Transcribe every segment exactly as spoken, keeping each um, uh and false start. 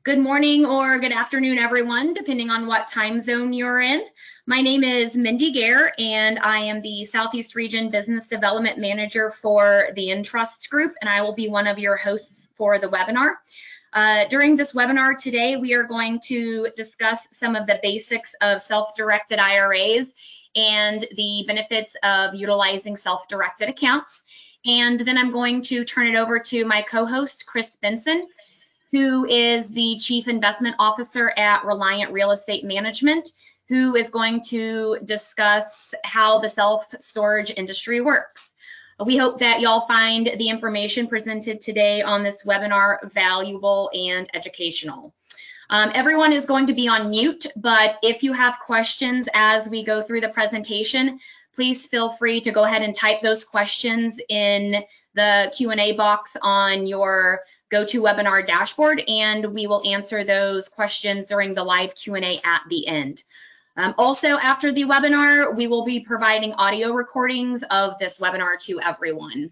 Good morning or good afternoon, everyone, depending on what time zone you're in. My name is Mindy Gare, and I am the Southeast Region Business Development Manager for the Entrust Group, and I will be one of your hosts for the webinar. Uh, during this webinar today, we are going to discuss some of the basics of self-directed I R As and the benefits of utilizing self-directed accounts. And then I'm going to turn it over to my co-host, Chris Benson, who is the Chief Investment Officer at Reliant Real Estate Management, who is going to discuss how the self-storage industry works. We hope that y'all find the information presented today on this webinar valuable and educational. Um, everyone is going to be on mute, but if you have questions as we go through the presentation, please feel free to go ahead and type those questions in the Q and A box on your GoToWebinar dashboard, and we will answer those questions during the live Q and A at the end. Um, also, after the webinar, we will be providing audio recordings of this webinar to everyone.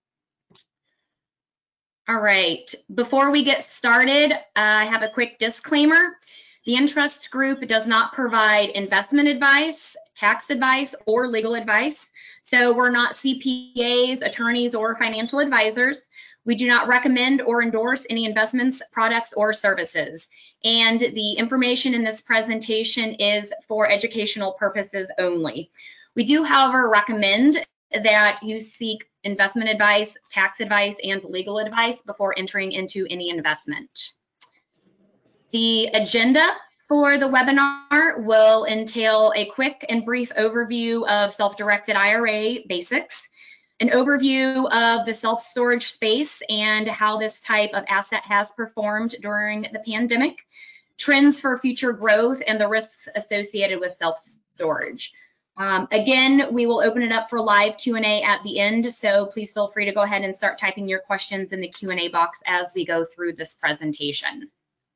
All right, before we get started, uh, I have a quick disclaimer. The Entrust Group does not provide investment advice, tax advice, or legal advice. So we're not C P As, attorneys, or financial advisors. We do not recommend or endorse any investments, products, or services. And the information in this presentation is for educational purposes only. We do, however, recommend that you seek investment advice, tax advice, and legal advice before entering into any investment. The agenda for the webinar will entail a quick and brief overview of self-directed I R A basics, an overview of the self-storage space and how this type of asset has performed during the pandemic, trends for future growth, and the risks associated with self-storage. Um, again, we will open it up for live Q and A at the end, so please feel free to go ahead and start typing your questions in the Q and A box as we go through this presentation.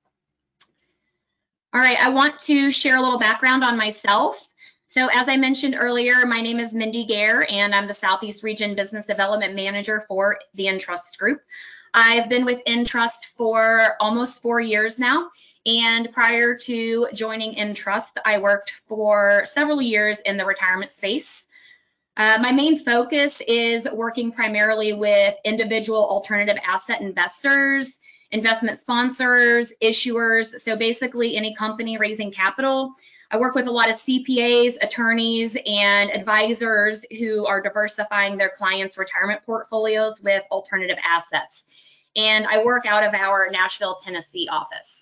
All right, I want to share a little background on myself. So as I mentioned earlier, my name is Mindy Gare, and I'm the Southeast Region Business Development Manager for the Entrust Group. I've been with Entrust for almost four years now, and prior to joining Entrust, I worked for several years in the retirement space. Uh, my main focus is working primarily with individual alternative asset investors, investment sponsors, issuers, so basically any company raising capital. I work with a lot of C P As, attorneys, and advisors who are diversifying their clients' retirement portfolios with alternative assets. And I work out of our Nashville, Tennessee office.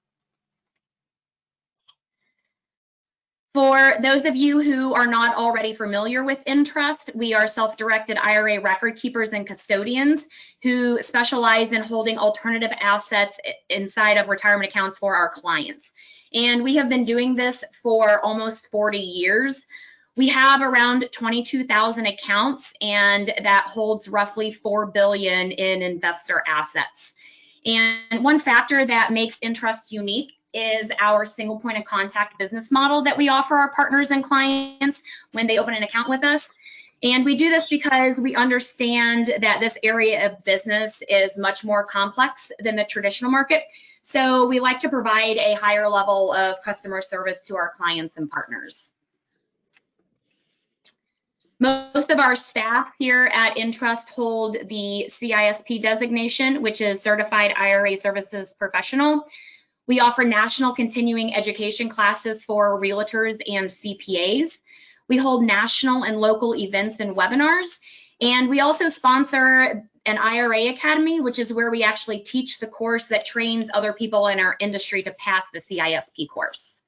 For those of you who are not already familiar with Entrust, we are self-directed I R A record keepers and custodians who specialize in holding alternative assets inside of retirement accounts for our clients. And we have been doing this for almost forty years. We have around twenty-two thousand accounts, and that holds roughly four billion dollars in investor assets. And one factor that makes Entrust unique is our single point of contact business model that we offer our partners and clients when they open an account with us. And we do this because we understand that this area of business is much more complex than the traditional market. So we like to provide a higher level of customer service to our clients and partners. Most of our staff here at Entrust hold the C I S P designation, which is Certified I R A Services Professional. We offer national continuing education classes for realtors and C P As. We hold national and local events and webinars. And we also sponsor an I R A Academy, which is where we actually teach the course that trains other people in our industry to pass the C I S P course.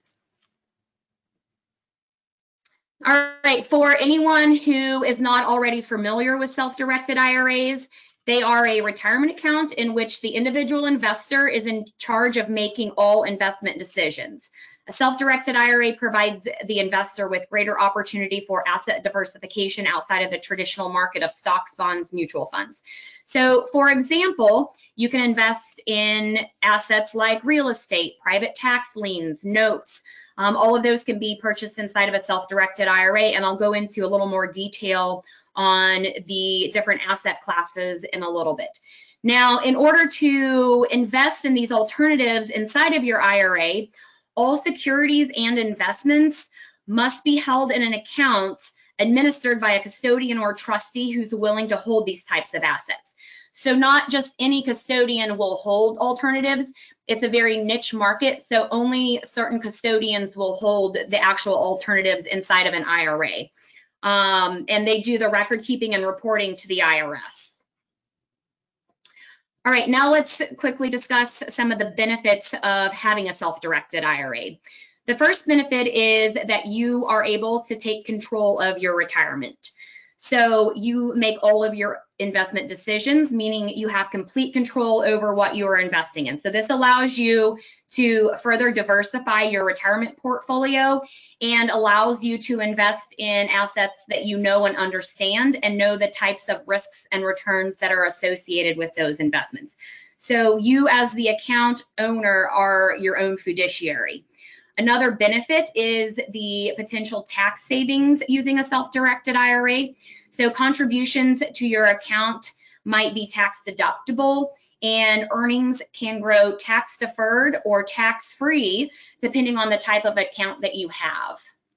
All right, for anyone who is not already familiar with self-directed I R As, they are a retirement account in which the individual investor is in charge of making all investment decisions. A self-directed I R A provides the investor with greater opportunity for asset diversification outside of the traditional market of stocks, bonds, mutual funds. So, for example, you can invest in assets like real estate, private tax liens, notes. Um, all of those can be purchased inside of a self-directed I R A, and I'll go into a little more detail on the different asset classes in a little bit. Now, in order to invest in these alternatives inside of your I R A, all securities and investments must be held in an account administered by a custodian or trustee who's willing to hold these types of assets. So not just any custodian will hold alternatives. It's a very niche market, so only certain custodians will hold the actual alternatives inside of an I R A. Um, and they do the record keeping and reporting to the I R S. All right, now let's quickly discuss some of the benefits of having a self-directed I R A. The first benefit is that you are able to take control of your retirement. So you make all of your investment decisions, meaning you have complete control over what you are investing in. So this allows you to further diversify your retirement portfolio and allows you to invest in assets that you know and understand and know the types of risks and returns that are associated with those investments. So you as the account owner are your own fiduciary. Another benefit is the potential tax savings using a self-directed I R A. So contributions to your account might be tax deductible, and earnings can grow tax deferred or tax free depending on the type of account that you have.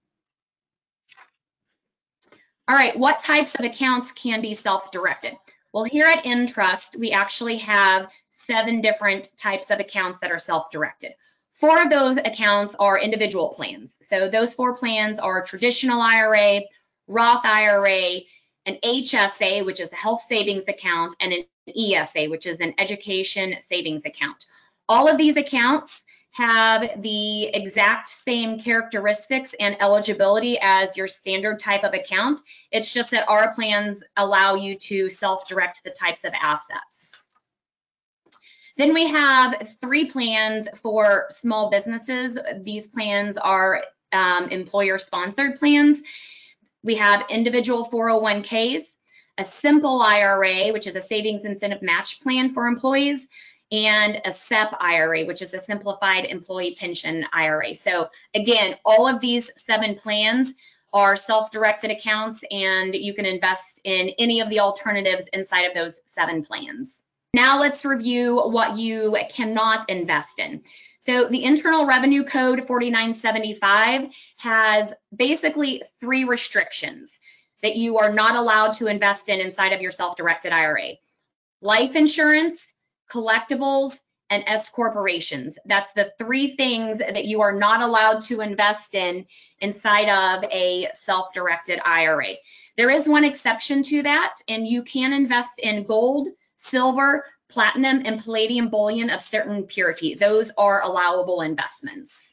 All right, what types of accounts can be self-directed? Well, here at Entrust, we actually have seven different types of accounts that are self-directed. Four of those accounts are individual plans. So those four plans are traditional I R A, Roth I R A, an H S A, which is a health savings account, and an E S A, which is an education savings account. All of these accounts have the exact same characteristics and eligibility as your standard type of account. It's just that our plans allow you to self-direct the types of assets. Then we have three plans for small businesses. These plans are um, employer-sponsored plans. We have individual four oh one Ks, a simple I R A, which is a savings incentive match plan for employees, and a S E P I R A, which is a simplified employee pension I R A. So again, all of these seven plans are self-directed accounts, and you can invest in any of the alternatives inside of those seven plans. Now let's review what you cannot invest in. So the Internal Revenue Code forty-nine seventy-five has basically three restrictions that you are not allowed to invest in inside of your self-directed I R A. Life insurance, collectibles, and S corporations. That's the three things that you are not allowed to invest in inside of a self-directed I R A. There is one exception to that, and you can invest in gold, silver, platinum, and palladium bullion of certain purity. Those are allowable investments.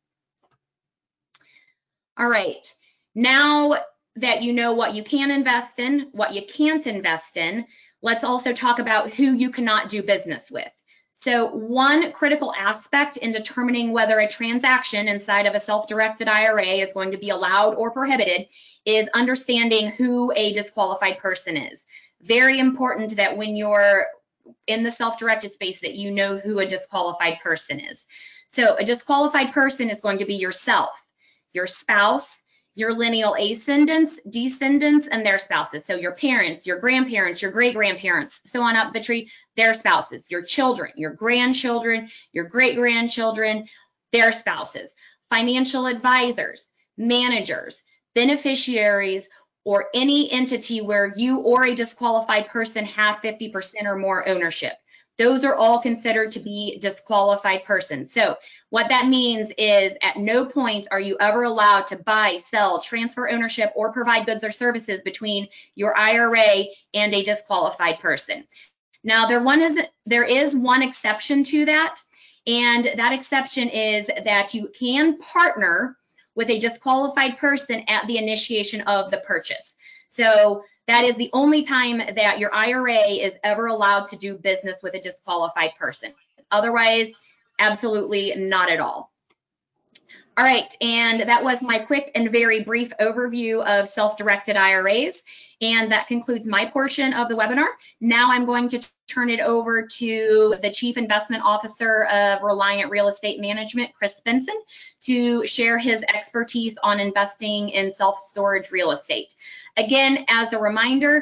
All right, now that you know what you can invest in, what you can't invest in, let's also talk about who you cannot do business with. So one critical aspect in determining whether a transaction inside of a self-directed I R A is going to be allowed or prohibited is understanding who a disqualified person is. Very important that when you're in the self-directed space that you know who a disqualified person is. So a disqualified person is going to be yourself, your spouse, your lineal ascendants, descendants, and their spouses. So your parents, your grandparents, your great-grandparents, so on up the tree, their spouses, your children, your grandchildren, your great-grandchildren, their spouses, financial advisors, managers, beneficiaries, or any entity where you or a disqualified person have fifty percent or more ownership. Those are all considered to be disqualified persons. So what that means is at no point are you ever allowed to buy, sell, transfer ownership, or provide goods or services between your I R A and a disqualified person. Now, there, one is, there is one exception to that, and that exception is that you can partner with a disqualified person at the initiation of the purchase. So that is the only time that your I R A is ever allowed to do business with a disqualified person. Otherwise, absolutely not at all. All right, and that was my quick and very brief overview of self-directed I R As, and that concludes my portion of the webinar. Now I'm going to turn it over to the Chief Investment Officer of Reliant Real Estate Management, Chris Benson, to share his expertise on investing in self-storage real estate. Again, as a reminder,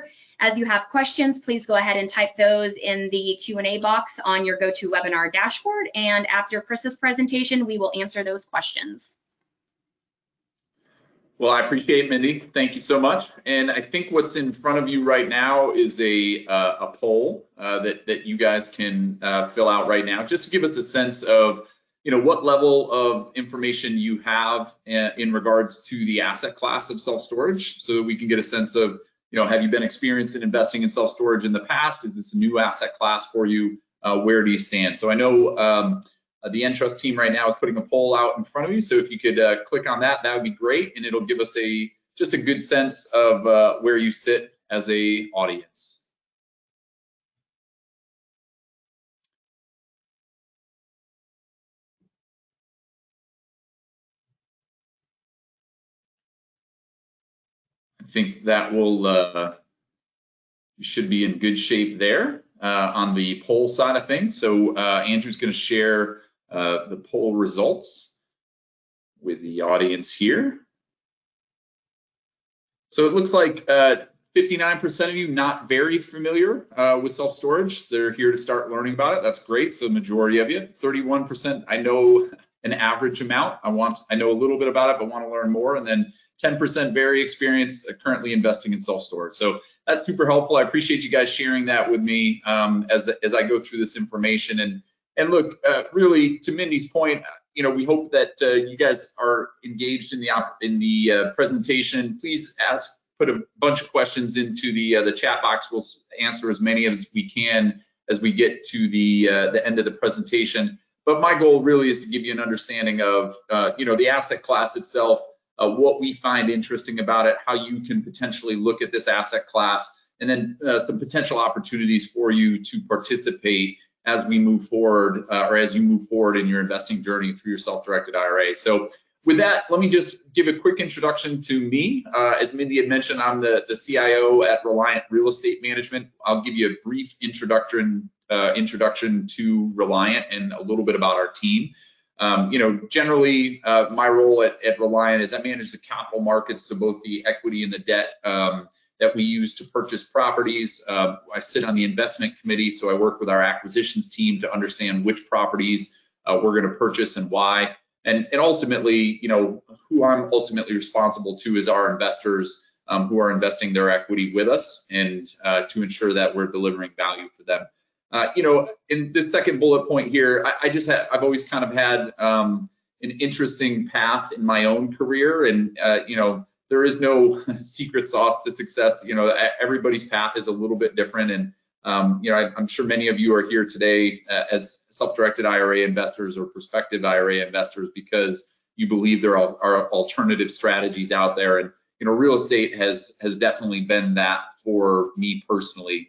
As you have questions, please go ahead and type those in the Q and A box on your GoToWebinar dashboard, and after Chris's presentation, we will answer those questions. Well, I appreciate it, Mindy. Thank you so much. And I think what's in front of you right now is a, uh, a poll uh, that, that you guys can uh, fill out right now, just to give us a sense of, you know, what level of information you have in regards to the asset class of self-storage, so that we can get a sense of, you know, have you been experienced in investing in self-storage in the past? Is this a new asset class for you? Uh, where do you stand? So I know um, the Entrust team right now is putting a poll out in front of you. So if you could uh, click on that, that would be great. And it'll give us a just a good sense of uh, where you sit as a audience. I think that will, uh, you should be in good shape there uh, on the poll side of things. So uh, Andrew's going to share uh, the poll results with the audience here. So it looks like fifty-nine percent uh, of you not very familiar uh, with self-storage. They're here to start learning about it. That's great. So the majority of you, thirty-one percent, I know an average amount. I want, I know a little bit about it, but want to learn more. And then ten percent very experienced, uh, currently investing in self-storage. So that's super helpful. I appreciate you guys sharing that with me um, as as I go through this information. And and look, uh, really, to Mindy's point, you know, we hope that uh, you guys are engaged in the in the uh, presentation. Please ask, put a bunch of questions into the uh, the chat box. We'll answer as many as we can as we get to the uh, the end of the presentation. But my goal really is to give you an understanding of, uh, you know, the asset class itself, uh, what we find interesting about it, how you can potentially look at this asset class, and then uh, some potential opportunities for you to participate as we move forward, uh, or as you move forward in your investing journey through your self-directed I R A. So with that, let me just give a quick introduction to me. Uh, as Mindy had mentioned, I'm the, the C I O at Reliant Real Estate Management. I'll give you a brief introduction, uh, introduction to Reliant and a little bit about our team. Um, you know, generally, uh, my role at, at Reliant is I manage the capital markets, so both the equity and the debt um, that we use to purchase properties. Uh, I sit on the investment committee, so I work with our acquisitions team to understand which properties uh, we're going to purchase and why. And, and ultimately, you know, who I'm ultimately responsible to is our investors um, who are investing their equity with us, and uh, to ensure that we're delivering value for them. Uh, you know, in this second bullet point here, I, I just have, I've always kind of had um, an interesting path in my own career, and uh, you know, there is no secret sauce to success. You know, everybody's path is a little bit different, and um, you know, I, I'm sure many of you are here today uh, as self-directed I R A investors or prospective I R A investors because you believe there are, are alternative strategies out there, and you know, real estate has has definitely been that for me personally.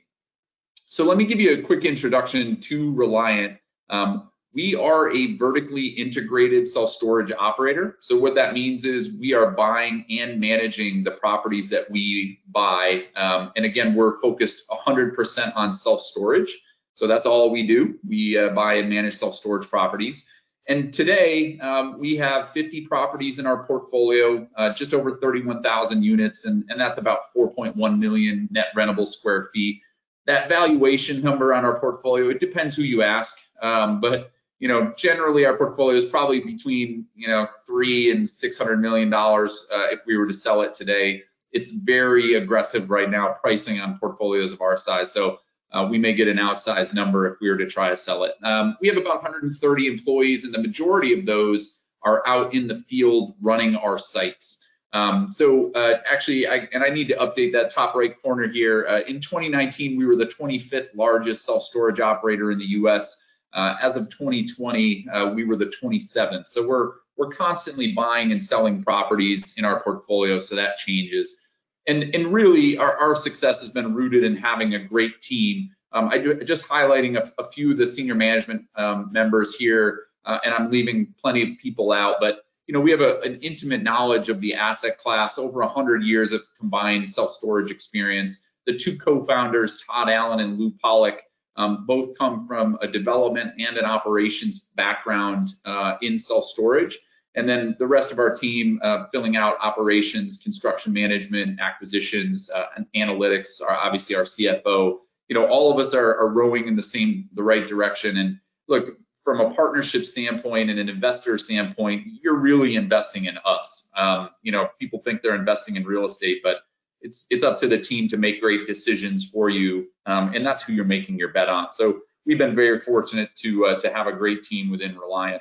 So let me give you a quick introduction to Reliant. Um, we are a vertically integrated self-storage operator. So what that means is we are buying and managing the properties that we buy. Um, and again, we're focused one hundred percent on self-storage. So that's all we do. We uh, buy and manage self-storage properties. And today um, we have fifty properties in our portfolio, uh, just over thirty-one thousand units, and, and that's about four point one million net rentable square feet. That valuation number on our portfolio, it depends who you ask, um, but you know, generally our portfolio is probably between, you know, three and six hundred million dollars uh, if we were to sell it today. It's very aggressive right now pricing on portfolios of our size, so uh, we may get an outsized number if we were to try to sell it. Um, we have about one hundred thirty employees, and the majority of those are out in the field running our sites. Um, so uh, actually, I, and I need to update that top right corner here. Uh, in twenty nineteen, we were the twenty-fifth largest self-storage operator in the U S. Uh, as of twenty twenty, uh, we were the twenty-seventh. So we're we're constantly buying and selling properties in our portfolio, so that changes. And and really, our, our success has been rooted in having a great team. Um, I do, just highlighting a, a few of the senior management um, members here, uh, and I'm leaving plenty of people out, but you know, we have a, an intimate knowledge of the asset class, over one hundred years of combined self-storage experience. The two co-founders, Todd Allen and Lou Pollock, um, both come from a development and an operations background uh, in self-storage. And then the rest of our team uh, filling out operations, construction management, acquisitions, uh, and analytics, are obviously our C F O. You know, all of us are, are rowing in the same, the right direction. And look, from a partnership standpoint and an investor standpoint, you're really investing in us. Um, you know, people think they're investing in real estate, but it's it's up to the team to make great decisions for you, um, and that's who you're making your bet on. So we've been very fortunate to uh, to have a great team within Reliant.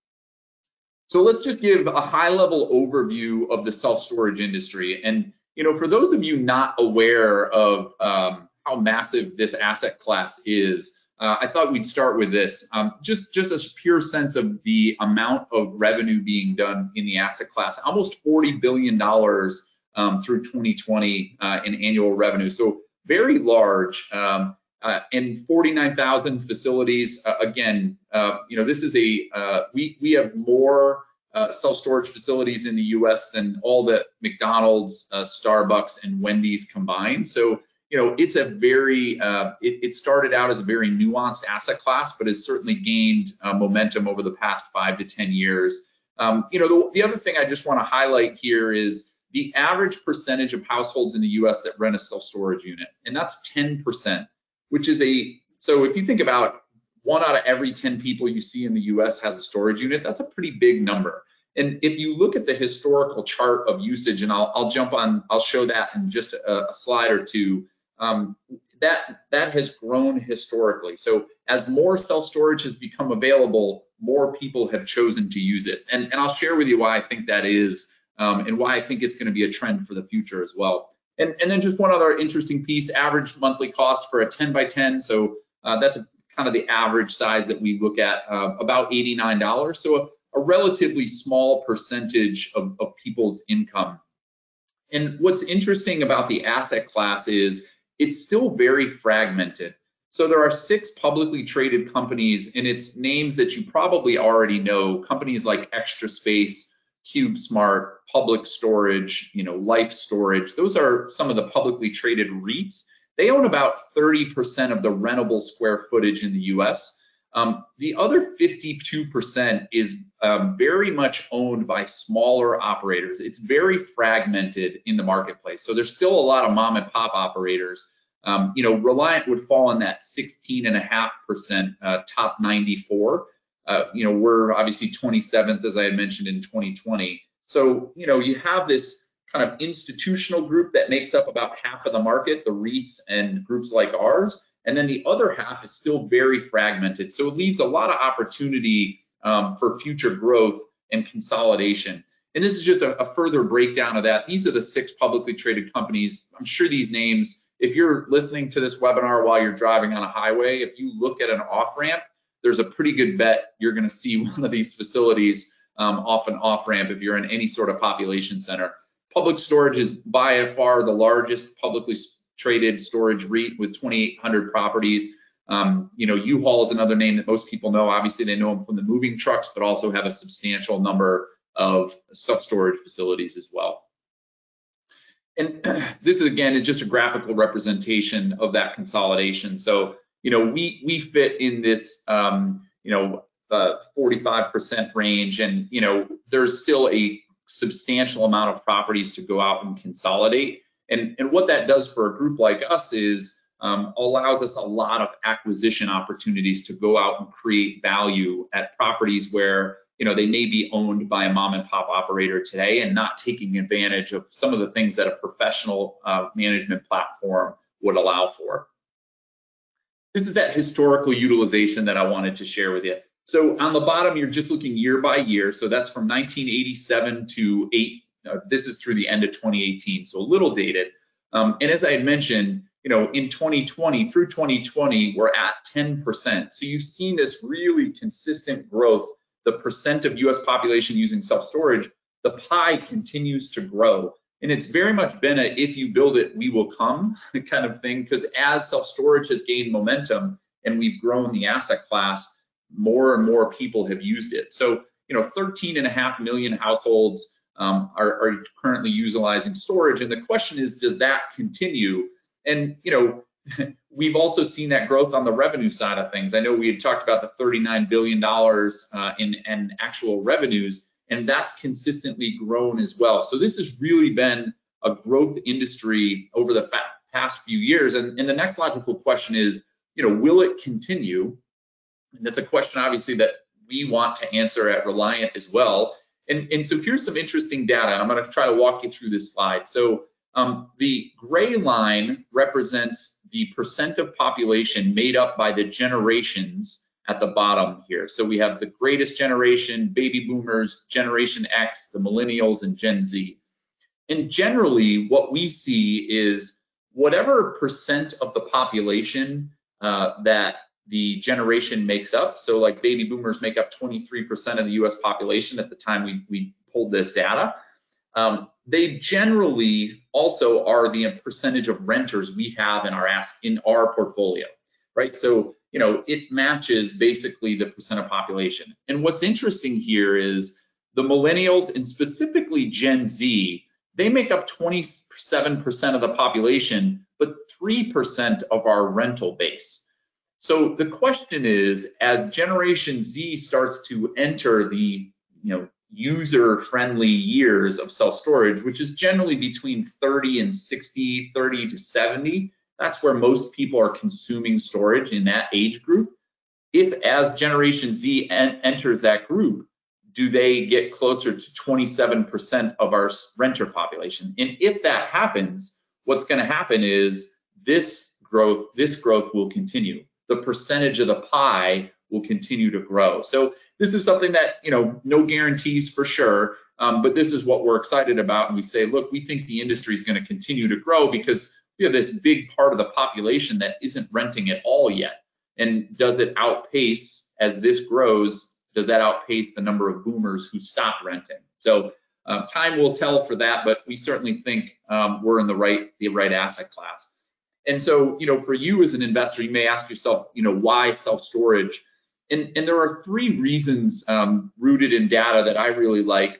So let's just give a high-level overview of the self-storage industry. And you know, for those of you not aware of um, how massive this asset class is, uh, I thought we'd start with this. Um, just just a pure sense of the amount of revenue being done in the asset class, almost forty billion dollars um, through twenty twenty uh, in annual revenue. So very large. Um, Uh, and forty-nine thousand facilities. Uh, again, uh, you know, this is a, uh, we, we have more uh, self-storage facilities in the U S than all the McDonald's, uh, Starbucks, and Wendy's combined. So, you know, it's a very, uh, it, it started out as a very nuanced asset class, but has certainly gained uh, momentum over the past five to ten years. Um, you know, the, the other thing I just want to highlight here is the average percentage of households in the U S that rent a self-storage unit, and that's ten percent. Which is a, so if you think about one out of every ten people you see in the U S has a storage unit, that's a pretty big number. And if you look at the historical chart of usage, and I'll, I'll jump on, I'll show that in just a, a slide or two, um, that, that has grown historically. So as more self-storage has become available, more people have chosen to use it. And, and I'll share with you why I think that is, um, and why I think it's going to be a trend for the future as well. And, and then just one other interesting piece, average monthly cost for a ten by ten. So uh, that's a, kind of the average size that we look at, uh, about eighty-nine dollars. So a, a relatively small percentage of, of people's income. And what's interesting about the asset class is it's still very fragmented. So there are six publicly traded companies, and it's names that you probably already know, companies like Extra Space, CubeSmart, Public Storage, you know, Life Storage. Those are some of the publicly traded REITs. They own about thirty percent of the rentable square footage in the U S. Um, the other fifty-two percent is um, very much owned by smaller operators. It's very fragmented in the marketplace. So there's still a lot of mom and pop operators. Um, you know, Reliant would fall in that sixteen point five percent uh, top ninety-four. Uh, you know, we're obviously twenty-seventh, as I had mentioned, in twenty twenty. So, you know, you have this kind of institutional group that makes up about half of the market, the REITs and groups like ours. And then the other half is still very fragmented. So it leaves a lot of opportunity um, for future growth and consolidation. And this is just a, a further breakdown of that. These are the six publicly traded companies. I'm sure these names, if you're listening to this webinar while you're driving on a highway, if you look at an off-ramp, there's a pretty good bet you're going to see one of these facilities um, off an off-ramp if you're in any sort of population center. Public Storage is by far the largest publicly traded storage REIT with twenty-eight hundred properties. Um, you know, U-Haul is another name that most people know. Obviously, they know them from the moving trucks, but also have a substantial number of self-storage facilities as well. And this is, again, is just a graphical representation of that consolidation. So, you know, we we fit in this, um, you know, uh, forty-five percent range, and you know, there's still a substantial amount of properties to go out and consolidate. And and what that does for a group like us is um, allows us a lot of acquisition opportunities to go out and create value at properties where, you know, they may be owned by a mom and pop operator today and not taking advantage of some of the things that a professional uh, management platform would allow for. This is that historical utilization that I wanted to share with you. So on the bottom, you're just looking year by year. So that's from nineteen eighty-seven to eight. Uh, this is through the end of twenty eighteen, so a little dated. Um, and as I had mentioned, you know, in twenty twenty through twenty twenty, we're at ten percent. So you've seen this really consistent growth. The percent of U S population using self-storage, the pie continues to grow. And it's very much been a if you build it, we will come kind of thing, because as self-storage has gained momentum and we've grown the asset class, more and more people have used it. So, you know, thirteen and a half million households um, are, are currently utilizing storage. And the question is, does that continue? And, you know, we've also seen that growth on the revenue side of things. I know we had talked about the thirty-nine billion dollars uh, in, in actual revenues. and that's consistently grown as well. So this has really been a growth industry over the fa- past few years. And, and the next logical question is, you know, will it continue? And that's a question, obviously, that we want to answer at Reliant as well. And, and so here's some interesting data, and I'm going to try to walk you through this slide. So um, the gray line represents the percent of population made up by the generations at the bottom here. So we have the greatest generation, baby boomers, Generation X, the millennials, and Gen Z. And generally, what we see is whatever percent of the population uh, that the generation makes up. So like baby boomers make up twenty-three percent of the U S population at the time we, we pulled this data. Um, they generally also are the percentage of renters we have in our in our portfolio, right? So, you know, it matches basically the percent of population. And what's interesting here is the millennials, and specifically Gen Z, they make up twenty-seven percent of the population, but three percent of our rental base. So the question is, as Generation Z starts to enter the, you know, user-friendly years of self-storage, which is generally between thirty and sixty, thirty to seventy, that's where most people are consuming storage in that age group. If as Generation Z en- enters that group, do they get closer to twenty-seven percent of our renter population? And if that happens, what's going to happen is this growth, this growth will continue. The percentage of the pie will continue to grow. So this is something that, you know, no guarantees for sure, um, but this is what we're excited about. And we say, look, we think the industry is going to continue to grow because we have this big part of the population that isn't renting at all yet. And does it outpace, as this grows, does that outpace the number of boomers who stop renting? So uh, time will tell for that, but we certainly think um, we're in the right, the right asset class. And so, you know, for you as an investor, you may ask yourself, you know, why self-storage? And, and there are three reasons um, rooted in data that I really like,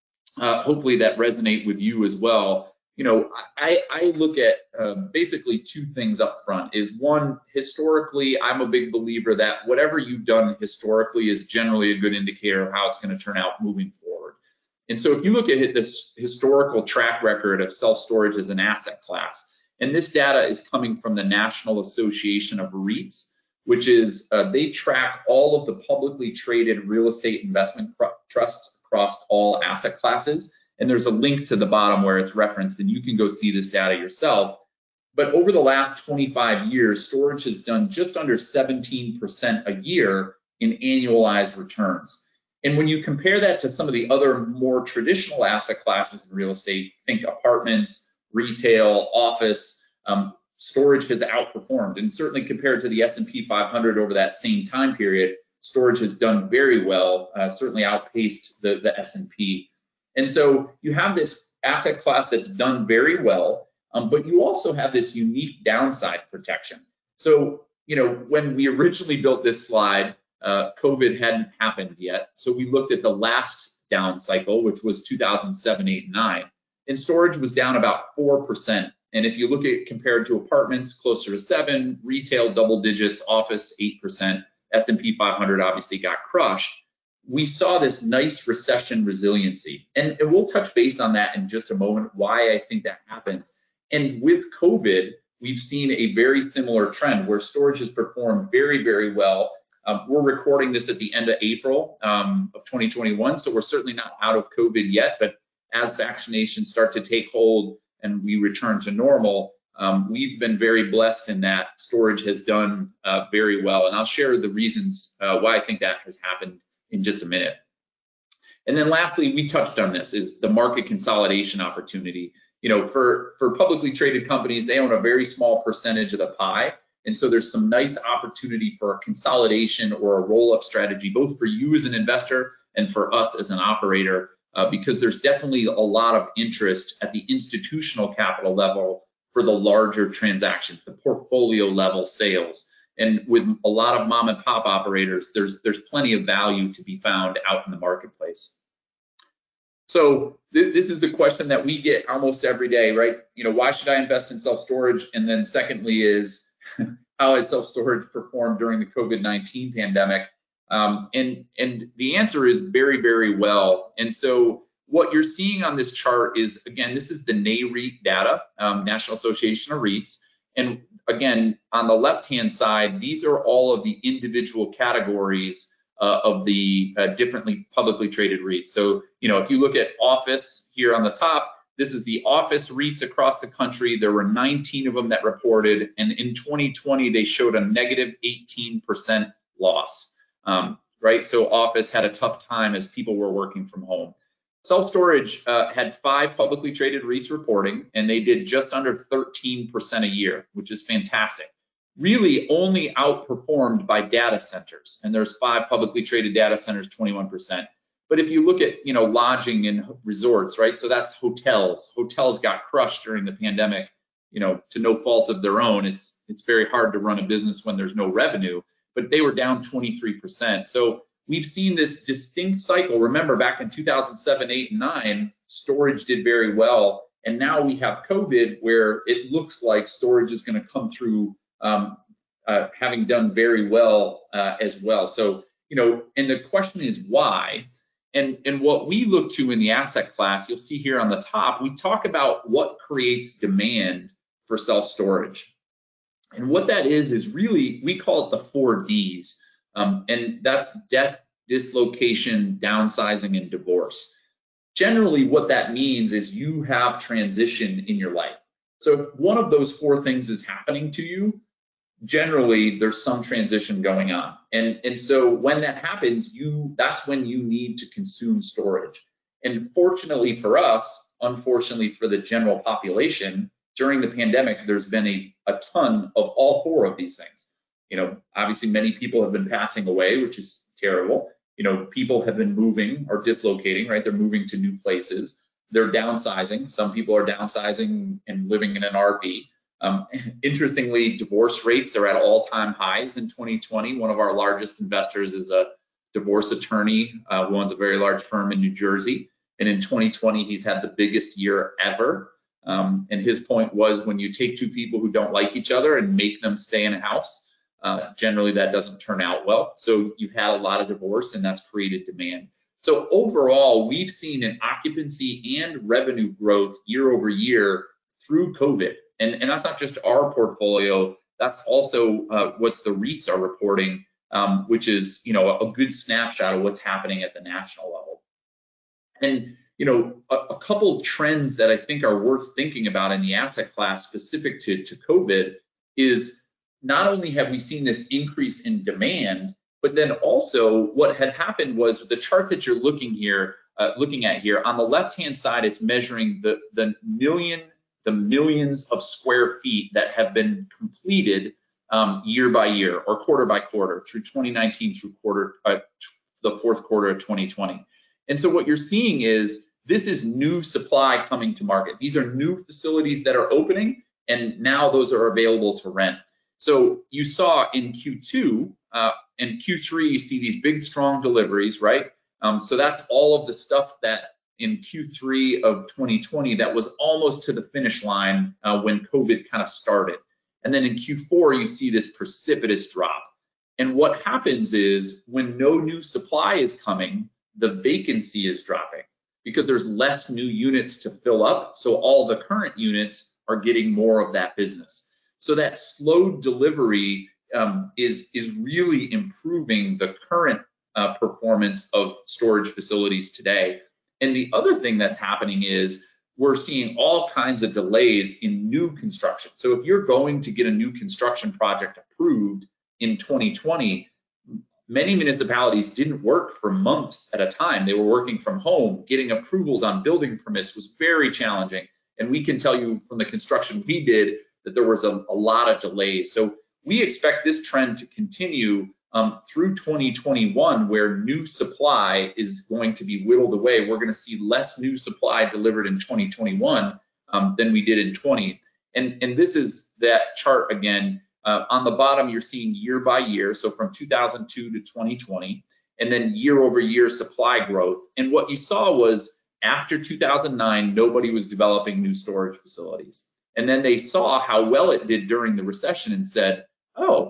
uh, hopefully that resonate with you as well. You know, I, I look at uh, basically two things up front. Is one, historically, I'm a big believer that whatever you've done historically is generally a good indicator of how it's going to turn out moving forward. And so if you look at this historical track record of self-storage as an asset class, and this data is coming from the National Association of REITs, which is uh, they track all of the publicly traded real estate investment trusts across all asset classes. And there's a link to the bottom where it's referenced, and you can go see this data yourself. But over the last twenty-five years, storage has done just under seventeen percent a year in annualized returns. And when you compare that to some of the other more traditional asset classes in real estate, think apartments, retail, office, um, storage has outperformed. And certainly compared to the S and P five hundred over that same time period, storage has done very well, uh, certainly outpaced the, the S and P. And so you have this asset class that's done very well, um, but you also have this unique downside protection. So, you know, when we originally built this slide, uh, COVID hadn't happened yet. So we looked at the last down cycle, which was two thousand seven, eight, nine. And storage was down about four percent. And if you look at compared to apartments, closer to seven, retail double digits, office eight percent, S and P five hundred obviously got crushed. We saw this nice recession resiliency. And, and we'll touch base on that in just a moment, why I think that happens. And with COVID, we've seen a very similar trend where storage has performed very, very well. Um, we're recording this at the end of April um, of twenty twenty-one, so we're certainly not out of COVID yet, but as vaccinations start to take hold and we return to normal, um, we've been very blessed in that storage has done uh, very well. And I'll share the reasons uh, why I think that has happened in just a minute. And then lastly, we touched on this, is the market consolidation opportunity. You know, for, for publicly traded companies, they own a very small percentage of the pie. And so there's some nice opportunity for a consolidation or a roll-up strategy, both for you as an investor and for us as an operator. Uh, because there's definitely a lot of interest at the institutional capital level for the larger transactions, the portfolio level sales. And with a lot of mom and pop operators, there's there's plenty of value to be found out in the marketplace. So th- this is the question that we get almost every day, right? You know, why should I invest in self-storage? And then secondly is, how has self-storage performed during the COVID nineteen pandemic? Um, and, and the answer is very, very well. And so what you're seeing on this chart is, again, this is the NAREIT data, um, National Association of REITs. And again, on the left-hand side, these are all of the individual categories uh, of the uh, differently publicly traded REITs. So, you know, if you look at office here on the top, this is the office REITs across the country. There were nineteen of them that reported, and in twenty twenty, they showed a negative eighteen percent loss, um, right? So office had a tough time as people were working from home. Self-storage uh, had five publicly traded REITs reporting, and they did just under thirteen percent a year, which is fantastic. Really only outperformed by data centers, and there's five publicly traded data centers, twenty-one percent. But if you look at, you know, lodging and resorts, right? So that's hotels. Hotels got crushed during the pandemic, you know, to no fault of their own. It's it's very hard to run a business when there's no revenue, but they were down twenty-three percent. So we've seen this distinct cycle. Remember, back in two thousand seven, eight, and nine, storage did very well. And now we have COVID, where it looks like storage is going to come through um, uh, having done very well uh, as well. So, you know, and the question is why? And, and what we look to in the asset class, you'll see here on the top, we talk about what creates demand for self-storage. And what that is, is really, we call it the four Ds. Um, and that's death, dislocation, downsizing, and divorce. Generally, what that means is you have transition in your life. So if one of those four things is happening to you, generally there's some transition going on. And, and so when that happens, you that's when you need to consume storage. And fortunately for us, unfortunately for the general population, during the pandemic, there's been a, a ton of all four of these things. You know, obviously many people have been passing away, which is terrible. You know, people have been moving or dislocating, right? They're moving to new places. They're downsizing. Some people are downsizing and living in an R V. Um, interestingly, divorce rates are at all-time highs in twenty twenty. One of our largest investors is a divorce attorney uh, who owns a very large firm in New Jersey. And in twenty twenty, he's had the biggest year ever. Um, and his point was, when you take two people who don't like each other and make them stay in a house, uh, generally that doesn't turn out well. So you've had a lot of divorce, and that's created demand. So overall, we've seen an occupancy and revenue growth year over year through COVID. And, and that's not just our portfolio, that's also uh, what the REITs are reporting, um, which is, you know, a good snapshot of what's happening at the national level. And, you know, a, a couple trends that I think are worth thinking about in the asset class specific to, to COVID is, not only have we seen this increase in demand, but then also what had happened was the chart that you're looking here, uh, looking at here on the left-hand side, it's measuring the, the million the millions of square feet that have been completed um, year by year or quarter by quarter through twenty nineteen through quarter uh, the fourth quarter of twenty twenty. And so what you're seeing is this is new supply coming to market. These are new facilities that are opening, and now those are available to rent. So you saw in Q two uh, and Q three, you see these big, strong deliveries, right? Um, so that's all of the stuff that in Q three of twenty twenty that was almost to the finish line uh, when COVID kind of started. And then in Q four, you see this precipitous drop. And what happens is, when no new supply is coming, the vacancy is dropping because there's less new units to fill up. So all the current units are getting more of that business. So that slowed delivery um, is, is really improving the current uh, performance of storage facilities today. And the other thing that's happening is we're seeing all kinds of delays in new construction. So if you're going to get a new construction project approved in twenty twenty, many municipalities didn't work for months at a time. They were working from home. Getting approvals on building permits was very challenging. And we can tell you from the construction we did that there was a, a lot of delays. So we expect this trend to continue Um, through twenty twenty-one, where new supply is going to be whittled away. We're going to see less new supply delivered in twenty twenty-one um, than we did in twenty. And, and this is that chart again. Uh, on the bottom, you're seeing year by year, so from two thousand two to twenty twenty, and then year over year supply growth. And what you saw was, after two thousand nine, nobody was developing new storage facilities. And then they saw how well it did during the recession and said, oh,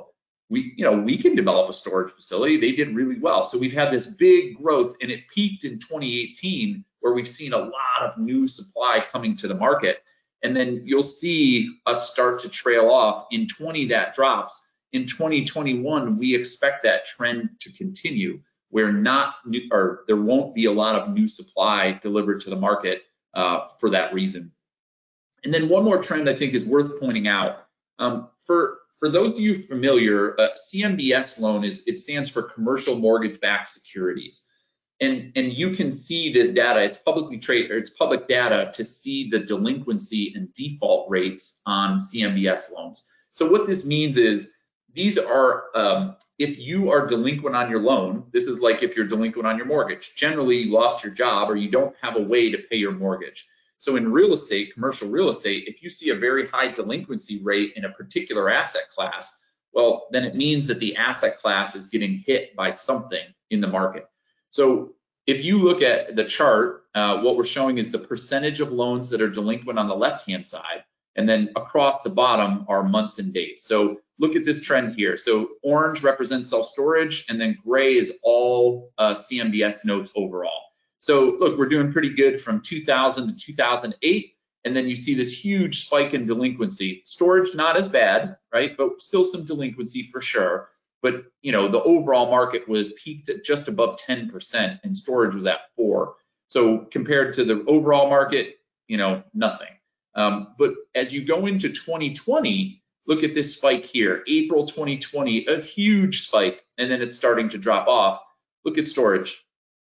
we, you know, we can develop a storage facility. They did really well. So we've had this big growth, and it peaked in twenty eighteen, where we've seen a lot of new supply coming to the market. And then you'll see us start to trail off. In twenty, that drops. In twenty twenty-one, we expect that trend to continue, where not new, or there won't be a lot of new supply delivered to the market uh, for that reason. And then one more trend I think is worth pointing out. Um, for for those of you familiar, uh, C M B S loan is it stands for Commercial Mortgage-Backed Securities, and and you can see this data. It's publicly trade or it's public data to see the delinquency and default rates on C M B S loans. So what this means is these are um, if you are delinquent on your loan, this is like if you're delinquent on your mortgage. Generally, you lost your job or you don't have a way to pay your mortgage. So in real estate, commercial real estate, if you see a very high delinquency rate in a particular asset class, well, then it means that the asset class is getting hit by something in the market. So if you look at the chart, uh, what we're showing is the percentage of loans that are delinquent on the left-hand side, and then across the bottom are months and days. So look at this trend here. So orange represents self-storage, and then gray is all uh, C M B S notes overall. So look, we're doing pretty good from two thousand to two thousand eight, and then you see this huge spike in delinquency. Storage not as bad, right? But still some delinquency for sure. But you know, the overall market was peaked at just above ten percent, and storage was at four. So compared to the overall market, you know, nothing. Um, but as you go into twenty twenty, look at this spike here, April twenty twenty, a huge spike, and then it's starting to drop off. Look at storage.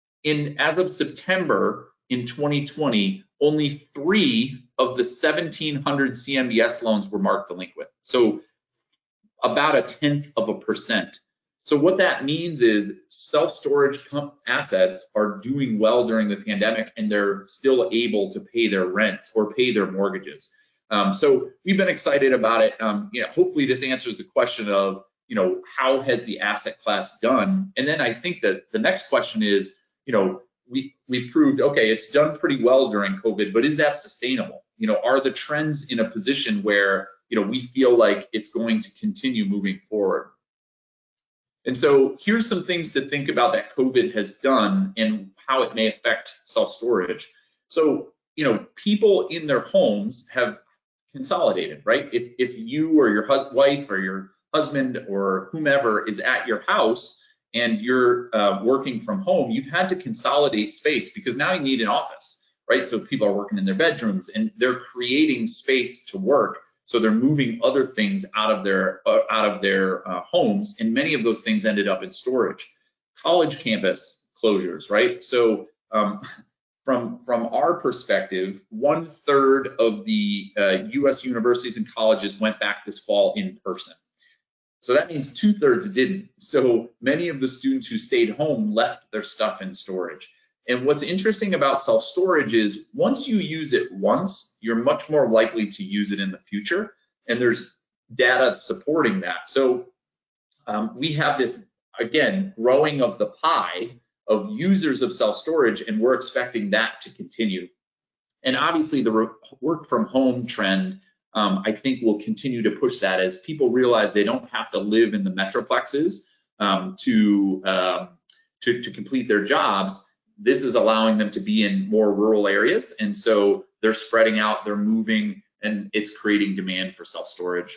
In as of September in twenty twenty, only three of the seventeen hundred C M B S loans were marked delinquent. So about a tenth of a percent. So what that means is self-storage assets are doing well during the pandemic, and they're still able to pay their rent or pay their mortgages. Um, so we've been excited about it. Um, you know, hopefully this answers the question of, you know, how has the asset class done? And then I think that the next question is, you know, we, we've proved, okay, it's done pretty well during COVID, but is that sustainable? You know, are the trends in a position where, you know, we feel like it's going to continue moving forward? And so here's some things to think about that COVID has done and how it may affect self-storage. So, you know, people in their homes have consolidated, right? If, if you or your wife or your husband or whomever is at your house and you're uh, working from home, you've had to consolidate space because now you need an office, right? So people are working in their bedrooms and they're creating space to work. So they're moving other things out of their uh, out of their uh, homes, and many of those things ended up in storage. College campus closures, right? So um, from from our perspective, one third of the uh, U S universities and colleges went back this fall in person. So that means two thirds didn't. So many of the students who stayed home left their stuff in storage. And what's interesting about self-storage is once you use it once, you're much more likely to use it in the future. And there's data supporting that. So um, we have this, again, growing of the pie of users of self-storage, and we're expecting that to continue. And obviously the work from home trend, um, I think will continue to push that as people realize they don't have to live in the metroplexes um, to, um, to, to complete their jobs. This is allowing them to be in more rural areas. And so they're spreading out, they're moving, and it's creating demand for self-storage.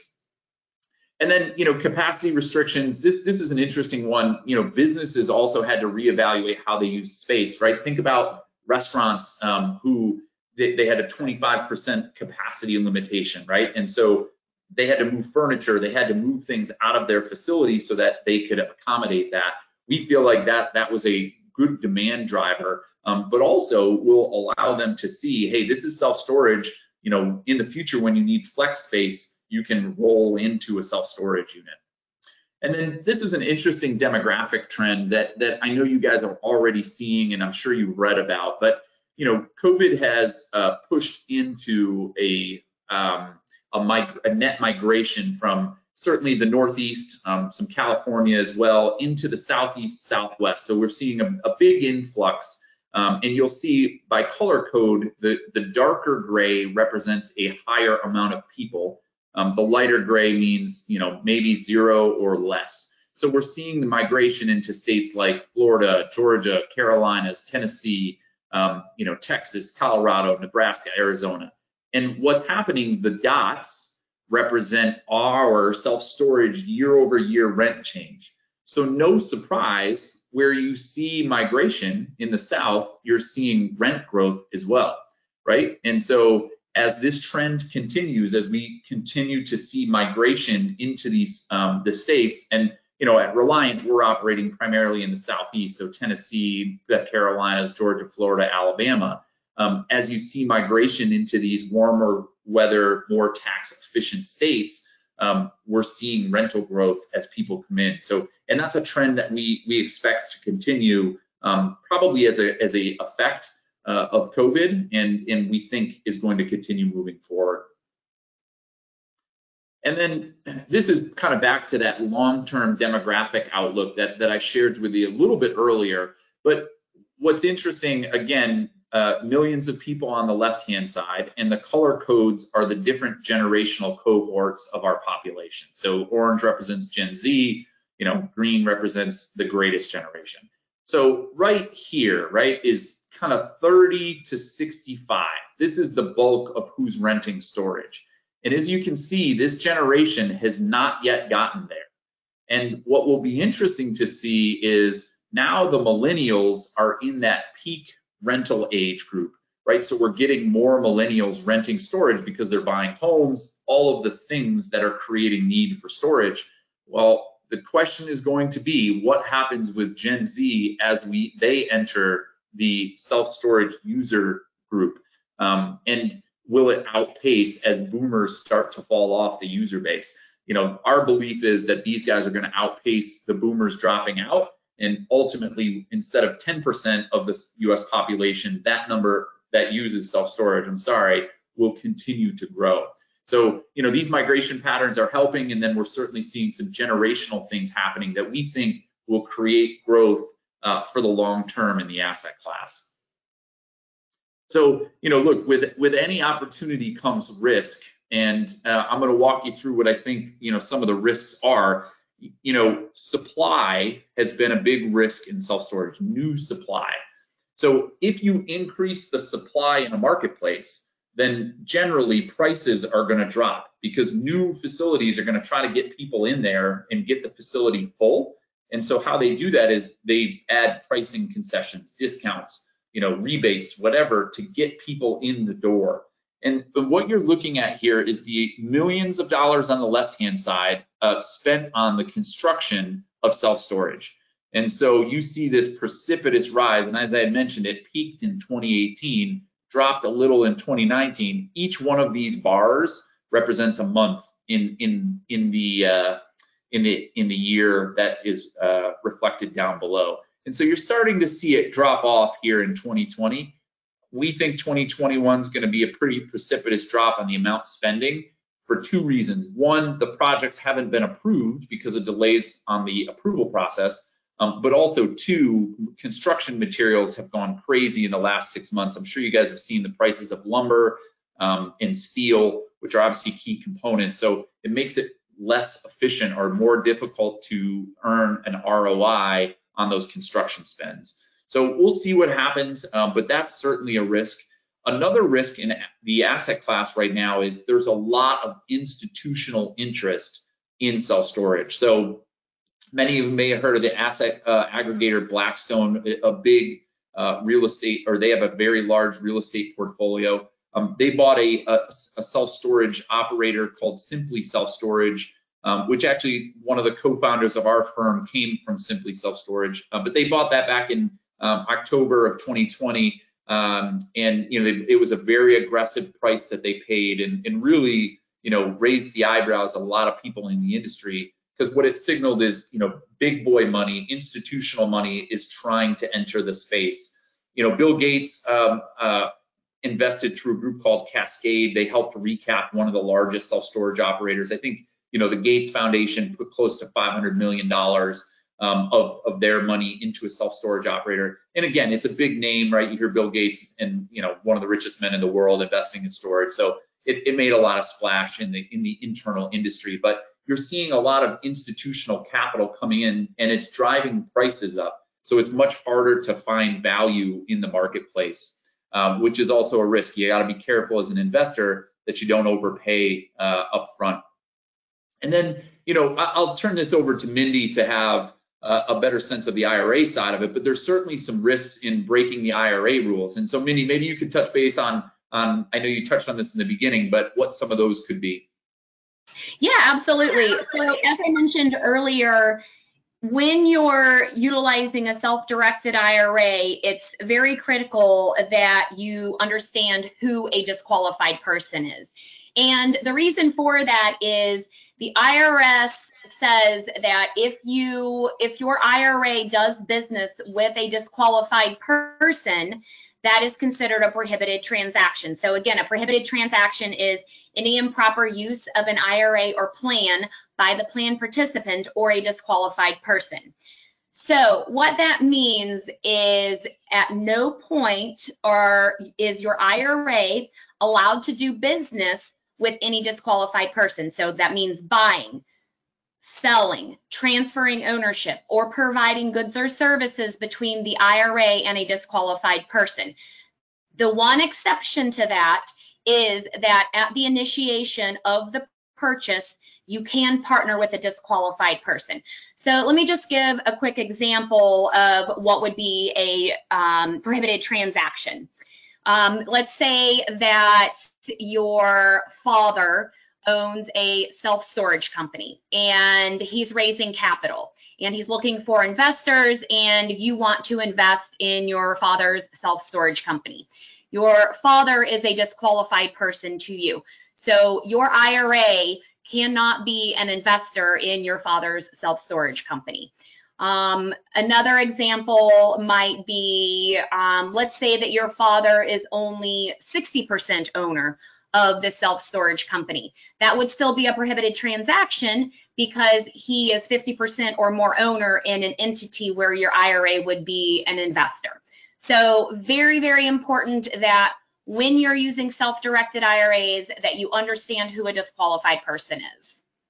And then, you know, capacity restrictions, this, this is an interesting one. You know, businesses also had to reevaluate how they use space, right? Think about restaurants um, who they, they had a twenty-five percent capacity limitation, right? And so they had to move furniture, they had to move things out of their facility so that they could accommodate that. We feel like that that was a good demand driver, um, but also will allow them to see, hey, this is self-storage. You know, in the future, when you need flex space, you can roll into a self-storage unit. And then this is an interesting demographic trend that that I know you guys are already seeing, and I'm sure you've read about. But you know, COVID has uh, pushed into a um, a, mig- a net migration from certainly the Northeast, um, some California as well, into the Southeast, Southwest. So we're seeing a, a big influx. Um, and you'll see by color code, the, the darker gray represents a higher amount of people. Um, the lighter gray means, you know, maybe zero or less. So we're seeing the migration into states like Florida, Georgia, Carolinas, Tennessee, um, you know, Texas, Colorado, Nebraska, Arizona. And what's happening, the dots represent our self-storage year over year rent change. So no surprise, where you see migration in the South, you're seeing rent growth as well, right? And so as this trend continues, as we continue to see migration into these um, the states, and you know, at Reliant, we're operating primarily in the Southeast, so Tennessee, the Carolinas, Georgia, Florida, Alabama. Um, as you see migration into these warmer weather, more tax efficient states, um, we're seeing rental growth as people come in. So, and that's a trend that we we expect to continue, um, probably as a as a effect uh, of COVID, and and we think is going to continue moving forward. And then this is kind of back to that long-term demographic outlook that, that I shared with you a little bit earlier. But what's interesting, again, uh, millions of people on the left-hand side, and the color codes are the different generational cohorts of our population. So orange represents Gen Z, you know, green represents the greatest generation. So right here, right, is kind of thirty to sixty-five. This is the bulk of who's renting storage. And as you can see, this generation has not yet gotten there. And what will be interesting to see is now the millennials are in that peak rental age group, right? So we're getting more millennials renting storage because they're buying homes, all of the things that are creating need for storage. Well, the question is going to be, what happens with Gen Z as we they enter the self-storage user group? Um, and will it outpace as boomers start to fall off the user base? You know, our belief is that these guys are going to outpace the boomers dropping out, and ultimately, instead of ten percent of the U S population, that number that uses self-storage, I'm sorry, will continue to grow. So, you know, these migration patterns are helping, and then we're certainly seeing some generational things happening that we think will create growth uh, for the long term in the asset class. So, you know, look, with with any opportunity comes risk, and uh, I'm going to walk you through what I think, you know, some of the risks are. You know, supply has been a big risk in self-storage, new supply. So if you increase the supply in a marketplace, then generally prices are going to drop, because new facilities are going to try to get people in there and get the facility full. And so how they do that is they add pricing concessions, discounts, you know, rebates, whatever, to get people in the door. And what you're looking at here is the millions of dollars on the left-hand side uh, spent on the construction of self-storage. And so you see this precipitous rise. And as I had mentioned, it peaked in twenty eighteen, dropped a little in twenty nineteen. Each one of these bars represents a month in in in the uh, in the in the year that is uh, reflected down below. And so you're starting to see it drop off here in twenty twenty. We think twenty twenty-one is going to be a pretty precipitous drop on the amount spending for two reasons. One, the projects haven't been approved because of delays on the approval process. Um, but also, two, construction materials have gone crazy in the last six months. I'm sure you guys have seen the prices of lumber um, and steel, which are obviously key components. So it makes it less efficient or more difficult to earn an R O I on those construction spends. So we'll see what happens, um, but that's certainly a risk. Another risk in the asset class right now is there's a lot of institutional interest in self-storage. So many of you may have heard of the asset uh, aggregator Blackstone, a big uh, real estate, or they have a very large real estate portfolio. Um, they bought a, a, a self-storage operator called Simply Self Storage, um, which actually one of the co-founders of our firm came from Simply Self Storage. Uh, but they bought that back in um, October of twenty twenty, um, and you know it, it was a very aggressive price that they paid, and, and really you know raised the eyebrows of a lot of people in the industry. Because what it signaled is, you know, big boy money, institutional money is trying to enter the space. You know, Bill Gates um, uh, invested through a group called Cascade. They helped recap one of the largest self-storage operators. I think, you know, the Gates Foundation put close to five hundred million dollars um, of, of their money into a self-storage operator. And again, it's a big name, right? You hear Bill Gates and, you know, one of the richest men in the world investing in storage. So it, it made a lot of splash in the in the internal industry. But you're seeing a lot of institutional capital coming in, and it's driving prices up. So it's much harder to find value in the marketplace, um, which is also a risk. You got to be careful as an investor that you don't overpay uh, upfront. And then, you know, I'll turn this over to Mindy to have uh, a better sense of the I R A side of it, but there's certainly some risks in breaking the I R A rules. And so, Mindy, maybe you could touch base on, on, I know you touched on this in the beginning, but what some of those could be. Yeah, absolutely. So as I mentioned earlier, when you're utilizing a self-directed I R A, it's very critical that you understand who a disqualified person is. And the reason for that is the I R S says that if you if your I R A does business with a disqualified person, that is considered a prohibited transaction. So again, a prohibited transaction is any improper use of an I R A or plan by the plan participant or a disqualified person. So what that means is at no point or is your I R A allowed to do business with any disqualified person. So that means buying, selling, transferring ownership, or providing goods or services between the I R A and a disqualified person. The one exception to that is that at the initiation of the purchase, you can partner with a disqualified person. So let me just give a quick example of what would be a um, prohibited transaction. Um, let's say that your father owns a self-storage company and he's raising capital and he's looking for investors, and you want to invest in your father's self-storage company. Your father is a disqualified person to you. So your I R A cannot be an investor in your father's self-storage company. Um, another example might be, um, let's say that your father is only sixty percent owner of the self-storage company. That would still be a prohibited transaction because he is fifty percent or more owner in an entity where your I R A would be an investor. So very, very important that when you're using self-directed I R As that you understand who a disqualified person is.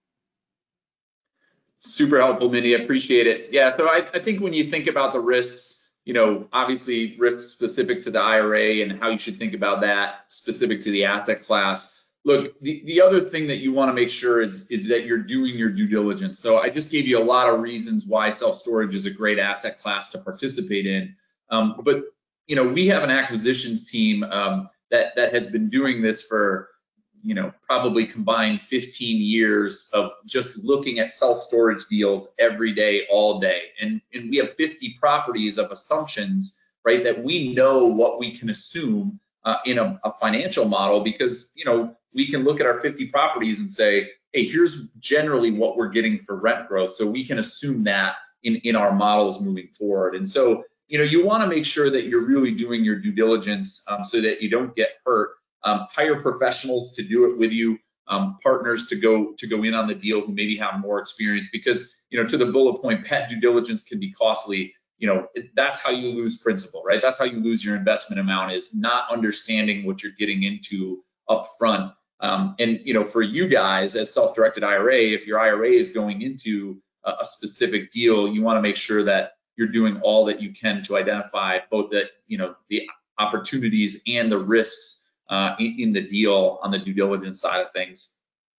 Super helpful, Mindy. I appreciate it. Yeah, so I, I think when you think about the risks, you know, obviously risks specific to the I R A and how you should think about that specific to the asset class. Look, the, the other thing that you want to make sure is, is that you're doing your due diligence. So I just gave you a lot of reasons why self-storage is a great asset class to participate in. Um, but, you know, we have an acquisitions team um, that, that has been doing this for, you know, probably combined fifteen years of just looking at self-storage deals every day, all day. And, and we have fifty properties of assumptions, right, that we know what we can assume uh, in a, a financial model, because, you know, we can look at our fifty properties and say, hey, here's generally what we're getting for rent growth. So we can assume that in, in our models moving forward. And so, you know, you want to make sure that you're really doing your due diligence um, so that you don't get hurt. Um, hire professionals to do it with you, um, partners to go to go in on the deal who maybe have more experience, because, you know, to the bullet point, pet due diligence can be costly. You know, it, that's how you lose principal, right? That's how you lose your investment amount, is not understanding what you're getting into up front. Um, and, you know, for you guys as self-directed I R A, if your I R A is going into a, a specific deal, you want to make sure that you're doing all that you can to identify both that, you know, the opportunities and the risks Uh, in, in the deal on the due diligence side of things.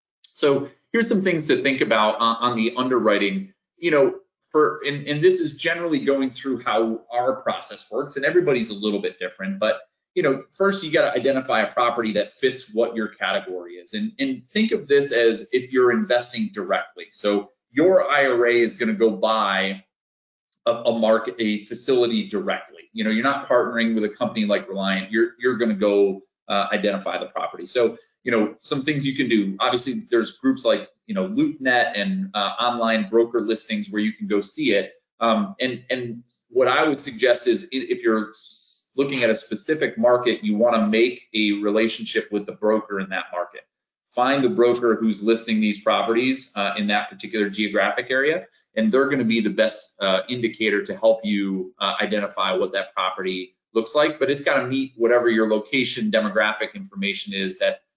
So here's some things to think about on, on the underwriting. You know, for and, and this is generally going through how our process works, and everybody's a little bit different. But, you know, first you got to identify a property that fits what your category is, and and think of this as if you're investing directly. So your I R A is going to go buy a, a market, a facility directly. You know, you're not partnering with a company like Reliant. You're you're going to go Uh, identify the property. So, you know, some things you can do. Obviously, there's groups like, you know, LoopNet and uh, online broker listings where you can go see it. Um, and and what I would suggest is, if you're looking at a specific market, you want to make a relationship with the broker in that market. Find the broker who's listing these properties uh, in that particular geographic area, and they're going to be the best uh, indicator to help you uh, identify what that property looks like. But it's got to meet whatever your location demographic information is that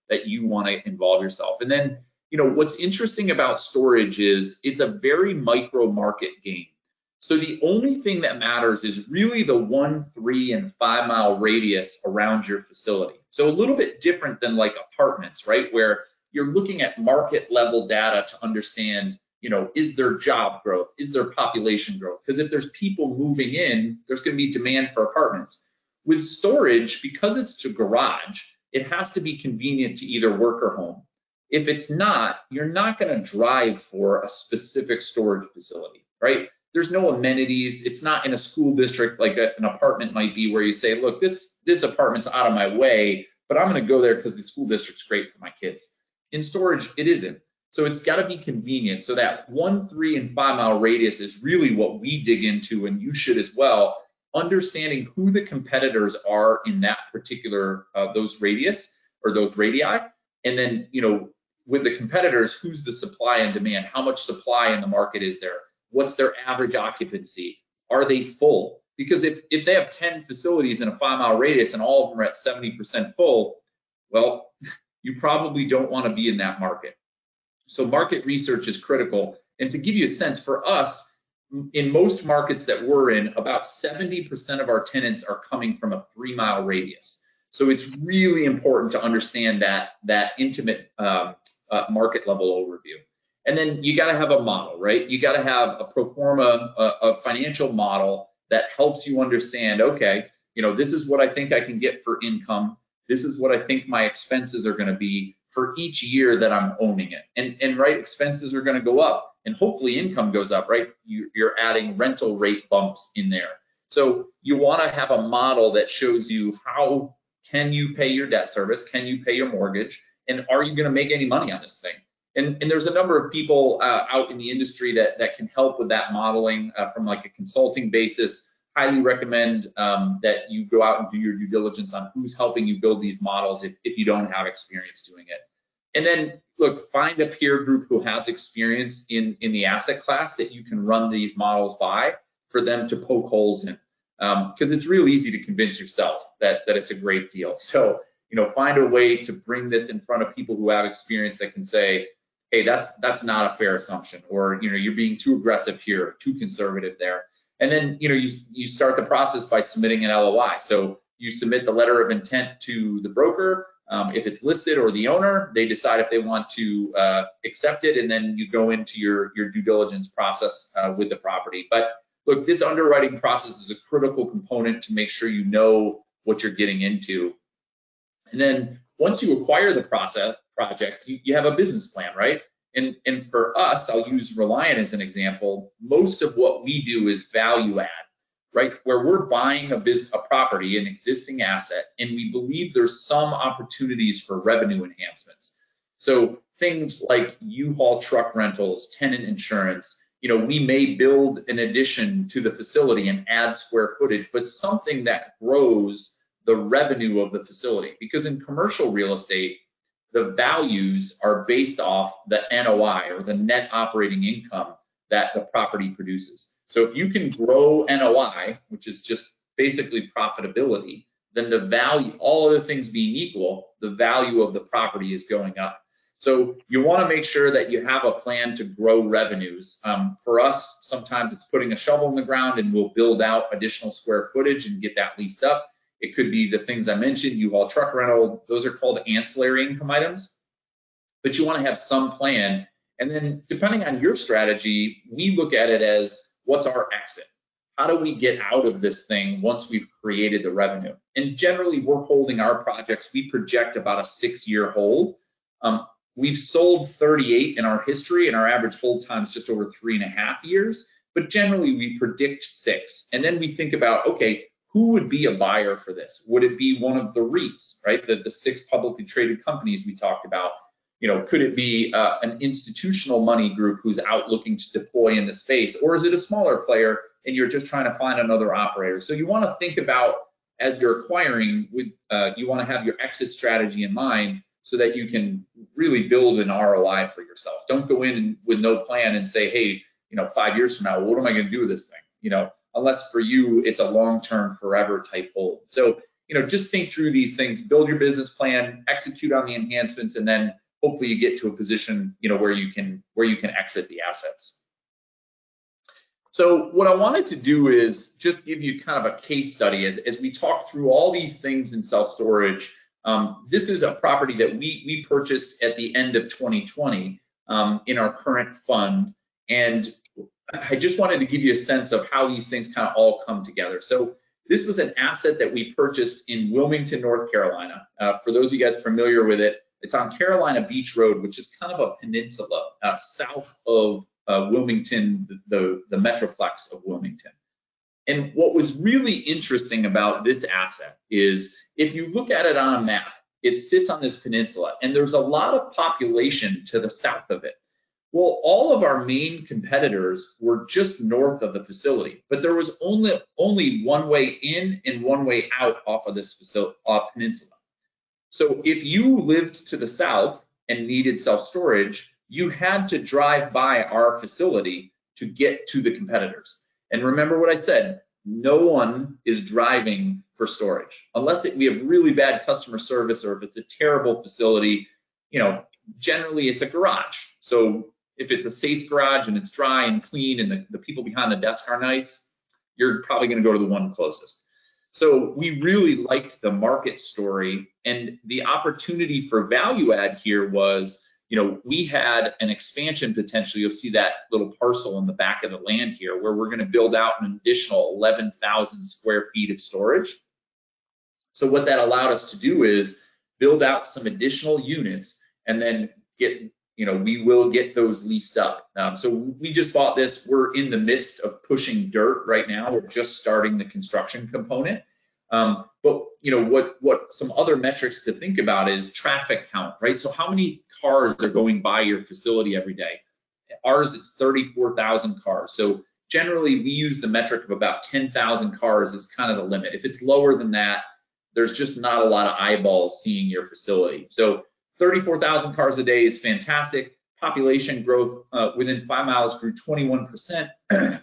that you want to involve yourself. And then, you know, what's interesting about storage is it's a very micro market game. So the only thing that matters is really the one, three, and five mile radius around your facility. So a little bit different than like apartments, right? Where you're looking at market level data to understand, you know, is there job growth? Is there population growth? Because if there's people moving in, there's going to be demand for apartments. With storage, because it's a garage, it has to be convenient to either work or home. If it's not, you're not going to drive for a specific storage facility, right? There's no amenities. It's not in a school district like a, an apartment might be, where you say, look, this, this apartment's out of my way, but I'm going to go there because the school district's great for my kids. In storage, it isn't. So it's got to be convenient. So that one, three, and five mile radius is really what we dig into, and you should as well, understanding who the competitors are in that particular, uh, those radius or those radii. And then, you know, with the competitors, who's the supply and demand? How much supply in the market is there? What's their average occupancy? Are they full? Because if, if they have ten facilities in a five mile radius and all of them are at seventy percent full, well, you probably don't want to be in that market. So market research is critical. And to give you a sense, for us, in most markets that we're in, about seventy percent of our tenants are coming from a three mile radius. So it's really important to understand that, that intimate um, uh, market level overview. And then you got to have a model, right? You got to have a pro forma, a, a financial model that helps you understand, okay, you know, this is what I think I can get for income. This is what I think my expenses are going to be for each year that I'm owning it. And, and right, expenses are going to go up, and hopefully income goes up, right? You, you're adding rental rate bumps in there. So you want to have a model that shows you how can you pay your debt service? Can you pay your mortgage? And are you going to make any money on this thing? And, and there's a number of people uh, out in the industry that, that can help with that modeling uh, from like a consulting basis. Highly recommend um, that you go out and do your due diligence on who's helping you build these models if, if you don't have experience doing it. And then look, find a peer group who has experience in, in the asset class that you can run these models by for them to poke holes in. Because um, it's real easy to convince yourself that, that it's a great deal. So, you know, find a way to bring this in front of people who have experience that can say, hey, that's that's not a fair assumption, or, you know, you're being too aggressive here, too conservative there. And then, you know, you, you start the process by submitting an L O I. So you submit the letter of intent to the broker. Um, if it's listed or the owner, they decide if they want to uh, accept it, and then you go into your, your due diligence process uh, with the property. But look, this underwriting process is a critical component to make sure you know what you're getting into. And then once you acquire the process project, you, you have a business plan, right? And, and for us, I'll use Reliant as an example. Most of what we do is value add, right? Where we're buying a business, a property, an existing asset, and we believe there's some opportunities for revenue enhancements. So things like U-Haul truck rentals, tenant insurance, you know, we may build an addition to the facility and add square footage, but something that grows the revenue of the facility. Because in commercial real estate, the values are based off the N O I, or the net operating income that the property produces. So if you can grow N O I, which is just basically profitability, then the value, all other things being equal, the value of the property is going up. So you want to make sure that you have a plan to grow revenues. Um, for us, sometimes it's putting a shovel in the ground and we'll build out additional square footage and get that leased up. It could be the things I mentioned, U-Haul truck rental, those are called ancillary income items. But you want to have some plan. And then depending on your strategy, we look at it as, what's our exit? How do we get out of this thing once we've created the revenue? And generally, we're holding our projects. We project about a six-year hold. Um, we've sold thirty-eight in our history, and our average hold time is just over three and a half years. But generally, we predict six. And then we think about, okay, who would be a buyer for this? Would it be one of the REITs, right? The, the six publicly traded companies we talked about. You know, could it be uh, an institutional money group who's out looking to deploy in the space? Or is it a smaller player and you're just trying to find another operator? So you want to think about, as you're acquiring, with uh, you want to have your exit strategy in mind so that you can really build an R O I for yourself. Don't go in and, with no plan and say, hey, you know, five years from now, what am I going to do with this thing? You know, unless for you, it's a long-term forever type hold. So, you know, just think through these things, build your business plan, execute on the enhancements, and then hopefully you get to a position, you know, where you can where you can exit the assets. So what I wanted to do is just give you kind of a case study as, as we talk through all these things in self-storage. Um, this is a property that we, we purchased at the end of twenty twenty um, in our current fund. And I just wanted to give you a sense of how these things kind of all come together. So this was an asset that we purchased in Wilmington, North Carolina. Uh, for those of you guys familiar with it, it's on Carolina Beach Road, which is kind of a peninsula uh, south of uh, Wilmington, the, the Metroplex of Wilmington. And what was really interesting about this asset is if you look at it on a map, it sits on this peninsula and there's a lot of population to the south of it. Well, all of our main competitors were just north of the facility, but there was only only one way in and one way out off of this facility, uh, peninsula. So if you lived to the south and needed self-storage, you had to drive by our facility to get to the competitors. And remember what I said, no one is driving for storage unless we have really bad customer service or if it's a terrible facility. You know, generally it's a garage. So if it's a safe garage and it's dry and clean and the, the people behind the desk are nice, you're probably going to go to the one closest. So we really liked the market story, and the opportunity for value add here was, you know, we had an expansion potential. You'll see that little parcel in the back of the land here where we're going to build out an additional eleven thousand square feet of storage. So what that allowed us to do is build out some additional units and then get, you know, we will get those leased up. Um, so we just bought this. We're in the midst of pushing dirt right now. We're just starting the construction component. Um, but, you know, what, what some other metrics to think about is traffic count, right? So how many cars are going by your facility every day? Ours, it's thirty-four thousand cars. So generally, we use the metric of about ten thousand cars as kind of the limit. If it's lower than that, there's just not a lot of eyeballs seeing your facility. So thirty-four thousand cars a day is fantastic. Population growth uh, within five miles grew twenty-one percent.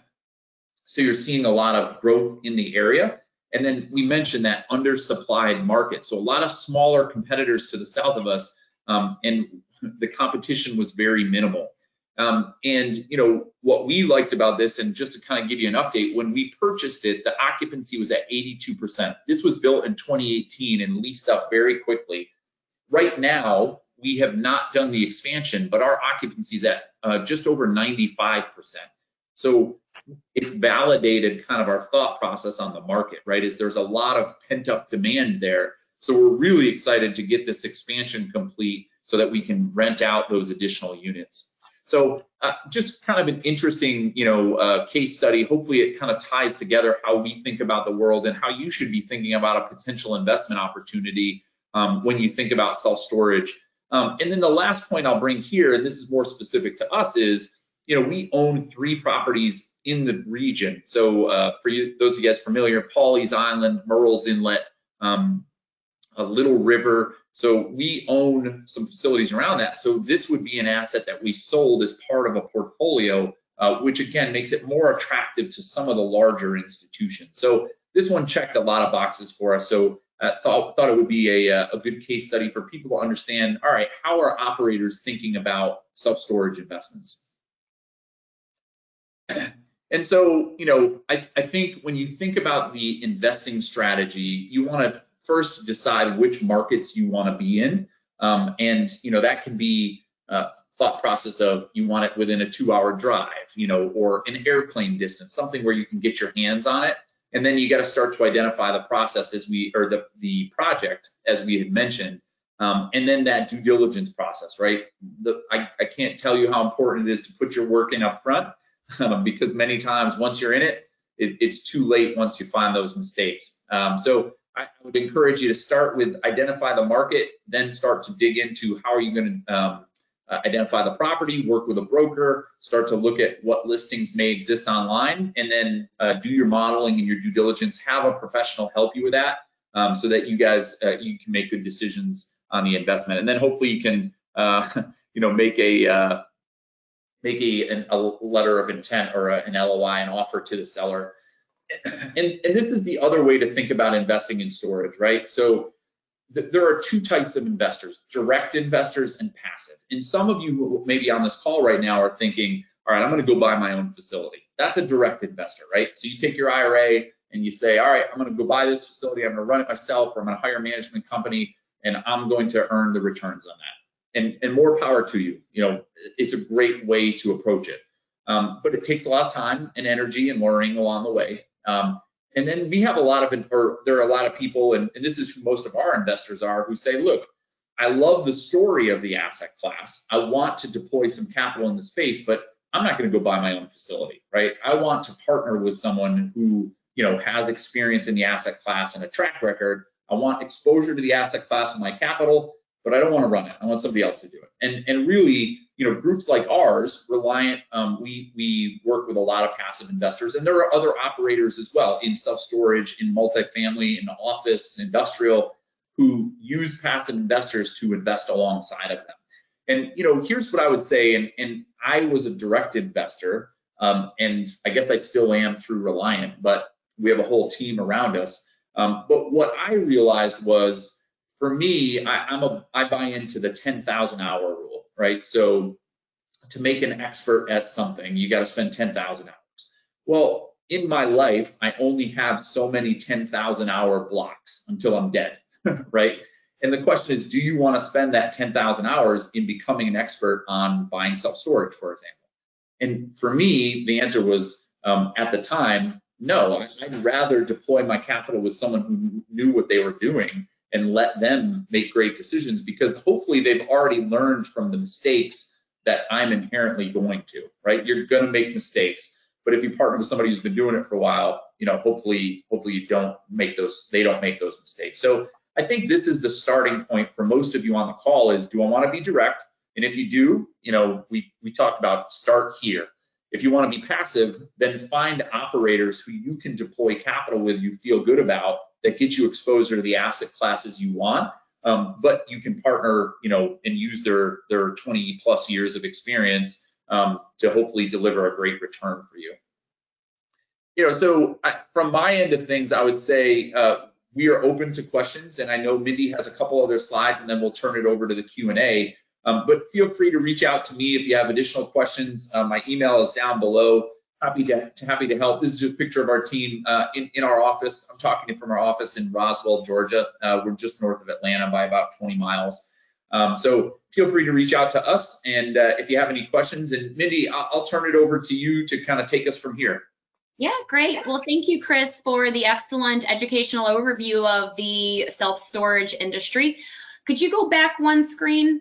So you're seeing a lot of growth in the area. And then we mentioned that undersupplied market. So a lot of smaller competitors to the south of us, um, and the competition was very minimal. Um, and, you know, what we liked about this, and just to kind of give you an update, when we purchased it, the occupancy was at eighty-two percent. This was built in twenty eighteen and leased up very quickly. Right now, we have not done the expansion, but our occupancy is at uh, just over ninety-five percent. So it's validated kind of our thought process on the market, right? Is there's a lot of pent up demand there. So we're really excited to get this expansion complete so that we can rent out those additional units. So uh, just kind of an interesting, you know, uh, case study. Hopefully it kind of ties together how we think about the world and how you should be thinking about a potential investment opportunity um, when you think about self-storage. Um, and then the last point I'll bring here, and this is more specific to us, is, you know, we own three properties in the region. So uh, for you, those of you guys familiar, Pawleys Island, Murrells Inlet, um, a Little River. So we own some facilities around that. So this would be an asset that we sold as part of a portfolio, uh, which again makes it more attractive to some of the larger institutions. So this one checked a lot of boxes for us. So I thought, thought it would be a, a good case study for people to understand, all right, how are operators thinking about self-storage investments? And so, you know, I, I think when you think about the investing strategy, you want to first decide which markets you want to be in. Um, and, you know, that can be a thought process of you want it within a two hour drive, you know, or an airplane distance, something where you can get your hands on it. And then you got to start to identify the process as we, or the, the project, as we had mentioned. Um, and then that due diligence process, right? The, I, I can't tell you how important it is to put your work in up front, um, because many times once you're in it, it, it's too late once you find those mistakes. Um, so I would encourage you to start with identify the market, then start to dig into how are you going to um, uh, identify the property, work with a broker, start to look at what listings may exist online, and then uh, do your modeling and your due diligence, have a professional help you with that, um, so that you guys, uh, you can make good decisions on the investment. And then hopefully you can, uh, you know, make a, uh, make a, an, a letter of intent or a, an L O I, an offer to the seller. and, and this is the other way to think about investing in storage, right? So th there are two types of investors, direct investors and passive. And some of you who maybe on this call right now are thinking, all right, I'm going to go buy my own facility. That's a direct investor, right? So you take your I R A and you say, all right, I'm going to go buy this facility. I'm going to run it myself, or I'm going to hire a management company, and I'm going to earn the returns on that. And, and more power to you. You know, it's a great way to approach it. Um, but it takes a lot of time and energy and learning along the way. Um, and then we have a lot of, or there are a lot of people, and, and this is who most of our investors are, who say, look, I love the story of the asset class. I want to deploy some capital in the space, but I'm not going to go buy my own facility, right? I want to partner with someone who, you know, has experience in the asset class and a track record. I want exposure to the asset class with my capital, but I don't want to run it. I want somebody else to do it. And and really, you know, groups like ours, Reliant, um, we we work with a lot of passive investors, and there are other operators as well in self-storage, in multifamily, in office, industrial, who use passive investors to invest alongside of them. And you know, here's what I would say, and, and I was a direct investor, um, and I guess I still am through Reliant, but we have a whole team around us. Um, but what I realized was, for me, I, I'm a I buy into the ten thousand hour rule, right? So to make an expert at something, you got to spend ten thousand hours. Well, in my life, I only have so many ten thousand hour blocks until I'm dead, right? And the question is, do you want to spend that ten thousand hours in becoming an expert on buying self-storage, for example? And for me, the answer was, um, at the time, no. I'd rather deploy my capital with someone who knew what they were doing and let them make great decisions, because hopefully they've already learned from the mistakes that I'm inherently going to, right? You're going to make mistakes, but if you partner with somebody who's been doing it for a while, you know, hopefully, hopefully you don't make those, they don't make those mistakes. So I think this is the starting point for most of you on the call is, do I want to be direct? And if you do, you know, we, we talked about start here. If you want to be passive, then find operators who you can deploy capital with, you feel good about, that get you exposure to the asset classes you want. Um, but you can partner, you know, and use their their twenty plus years of experience um, to hopefully deliver a great return for you. You know, so I, from my end of things, I would say uh, we are open to questions, and I know Mindy has a couple other slides, and then we'll turn it over to the Q and A. Um, but feel free to reach out to me if you have additional questions. Uh, my email is down below. Happy to, to happy to help. This is just a picture of our team uh, in, in our office. I'm talking from our office in Roswell, Georgia. Uh, we're just north of Atlanta by about twenty miles. Um, so feel free to reach out to us. And uh, if you have any questions, and Mindy, I'll, I'll turn it over to you to kind of take us from here. Yeah, great. Well, thank you, Chris, for the excellent educational overview of the self-storage industry. Could you go back one screen?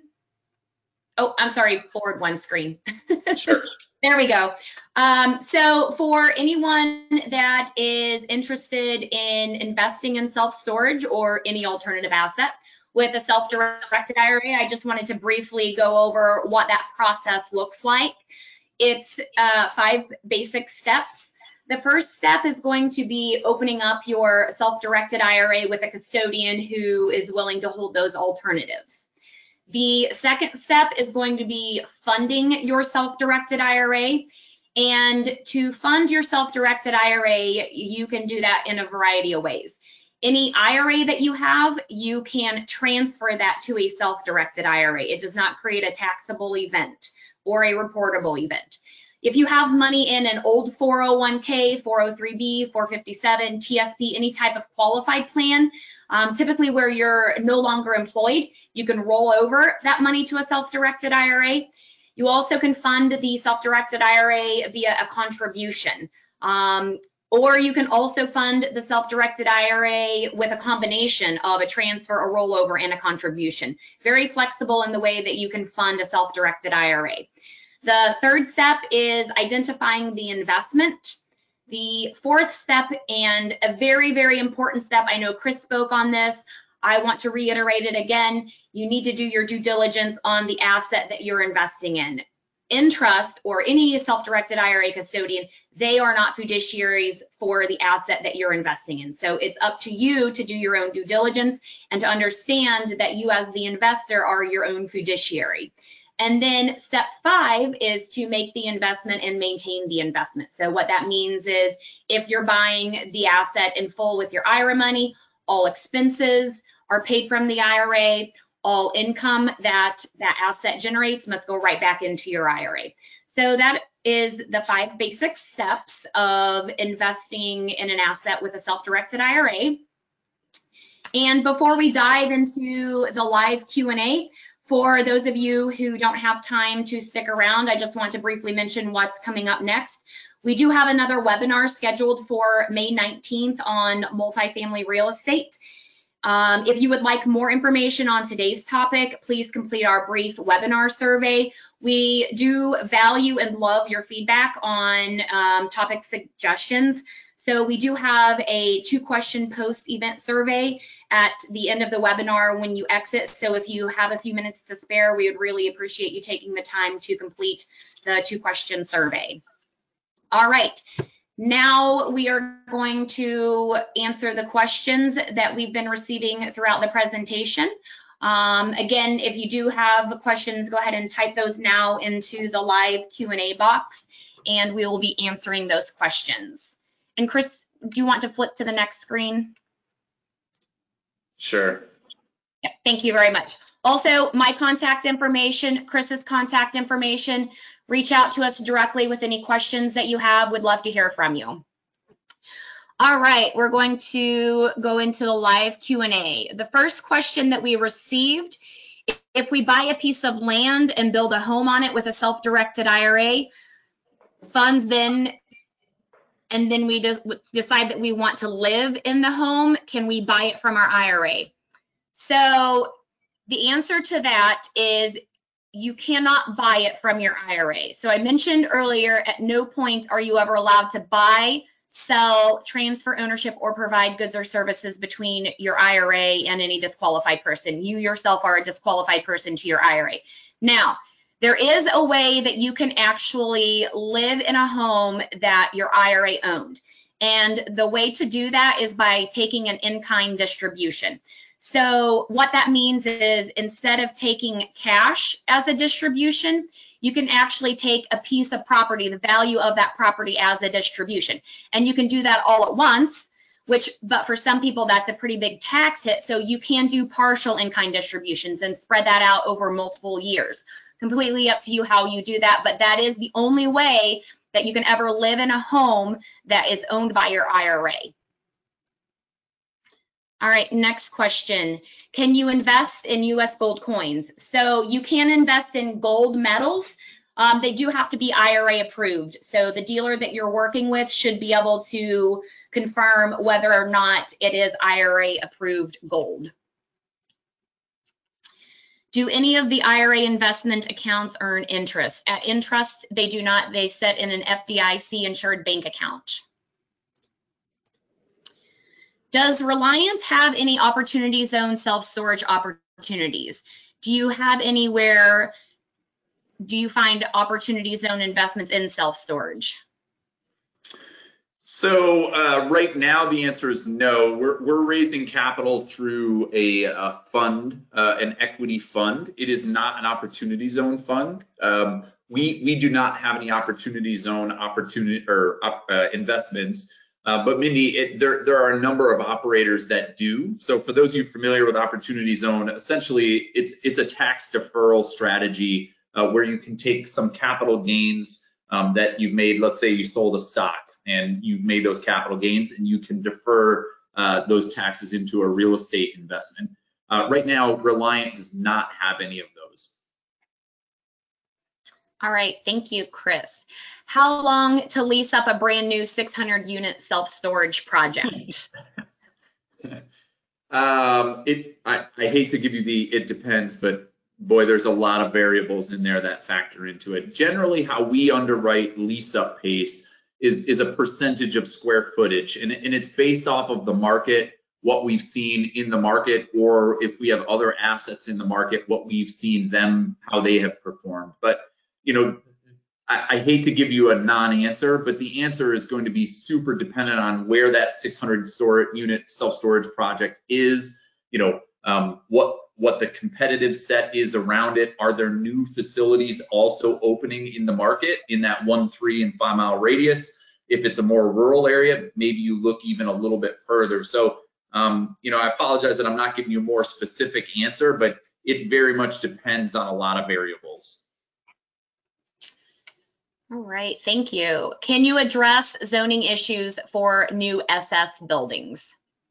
Oh, I'm sorry, forward one screen. Sure. There we go. Um, so for anyone that is interested in investing in self-storage or any alternative asset with a self-directed I R A, I just wanted to briefly go over what that process looks like. It's uh, five basic steps. The first step is going to be opening up your self-directed I R A with a custodian who is willing to hold those alternatives. The second step is going to be funding your self-directed I R A. And to fund your self-directed I R A, you can do that in a variety of ways. Any I R A that you have, you can transfer that to a self-directed I R A. It does not create a taxable event or a reportable event. If you have money in an old four oh one K, four oh three B, four fifty-seven, T S P, any type of qualified plan, um, typically where you're no longer employed, you can roll over that money to a self-directed I R A. You also can fund the self-directed I R A via a contribution. Um, or you can also fund the self-directed I R A with a combination of a transfer, a rollover, and a contribution. Very flexible in the way that you can fund a self-directed I R A. The third step is identifying the investment. The fourth step, and a very, very important step, I know Chris spoke on this, I want to reiterate it again, you need to do your due diligence on the asset that you're investing in. Entrust or any self-directed I R A custodian, they are not fiduciaries for the asset that you're investing in. So it's up to you to do your own due diligence and to understand that you as the investor are your own fiduciary. And then step five is to make the investment and maintain the investment. So what that means is if you're buying the asset in full with your I R A money, all expenses are paid from the I R A, all income that that asset generates must go right back into your I R A. So that is the five basic steps of investing in an asset with a self-directed I R A. And before we dive into the live Q and A, for those of you who don't have time to stick around, I just want to briefly mention what's coming up next. We do have another webinar scheduled for May nineteenth on multifamily real estate. Um, if you would like more information on today's topic, please complete our brief webinar survey. We do value and love your feedback on um, topic suggestions. So we do have a two question post event survey at the end of the webinar when you exit. So if you have a few minutes to spare, we would really appreciate you taking the time to complete the two question survey. All right. Now we are going to answer the questions that we've been receiving throughout the presentation. Um, again, if you do have questions, go ahead and type those now into the live Q and A box, and we will be answering those questions. And Chris, do you want to flip to the next screen? Sure. Yeah, thank you very much. Also, my contact information, Chris's contact information, reach out to us directly with any questions that you have. We'd love to hear from you. All right, we're going to go into the live Q and A. The first question that we received, if we buy a piece of land and build a home on it with a self-directed I R A, funds then, and then we decide that we want to live in the home, can we buy it from our I R A? So the answer to that is you cannot buy it from your I R A. So I mentioned earlier, at no point are you ever allowed to buy, sell, transfer ownership, or provide goods or services between your I R A and any disqualified person. You yourself are a disqualified person to your I R A. Now, there is a way that you can actually live in a home that your I R A owned. And the way to do that is by taking an in-kind distribution. So what that means is instead of taking cash as a distribution, you can actually take a piece of property, the value of that property as a distribution. And you can do that all at once, which, but for some people, that's a pretty big tax hit. So you can do partial in-kind distributions and spread that out over multiple years. Completely up to you how you do that, but that is the only way that you can ever live in a home that is owned by your I R A. All right, next question. Can you invest in U S gold coins? So you can invest in gold metals. Um, they do have to be I R A approved. So the dealer that you're working with should be able to confirm whether or not it is I R A approved gold. Do any of the I R A investment accounts earn interest? At interest, they do not. They sit in an F D I C insured bank account. Does Reliance have any opportunity zone self-storage opportunities? Do you have anywhere, do you find opportunity zone investments in self-storage? So uh, right now the answer is no. We're, we're raising capital through a, a fund, uh, an equity fund. It is not an opportunity zone fund. Um, we we do not have any opportunity zone opportunity or uh, investments. Uh, but Mindy, it, there there are a number of operators that do. So for those of you familiar with opportunity zone, essentially it's it's a tax deferral strategy uh, where you can take some capital gains um, that you've made. Let's say you sold a stock and you've made those capital gains, and you can defer uh, those taxes into a real estate investment. Uh, right now, Reliant does not have any of those. All right, thank you, Chris. How long to lease up a brand new six hundred unit self-storage project? um, it, I, I hate to give you the it depends, but boy, there's a lot of variables in there that factor into it. Generally, how we underwrite lease up pace is, is a percentage of square footage, and, and it's based off of the market, what we've seen in the market, or if we have other assets in the market, what we've seen them, how they have performed. But you know, I, I hate to give you a non-answer, but the answer is going to be super dependent on where that six hundred unit self-storage project is, you know, um, what what the competitive set is around it. Are there new facilities also opening in the market in that one, three, and five mile radius? If it's a more rural area, maybe you look even a little bit further. So, um, you know, I apologize that I'm not giving you a more specific answer, but it very much depends on a lot of variables. All right, thank you. Can you address zoning issues for new S S buildings?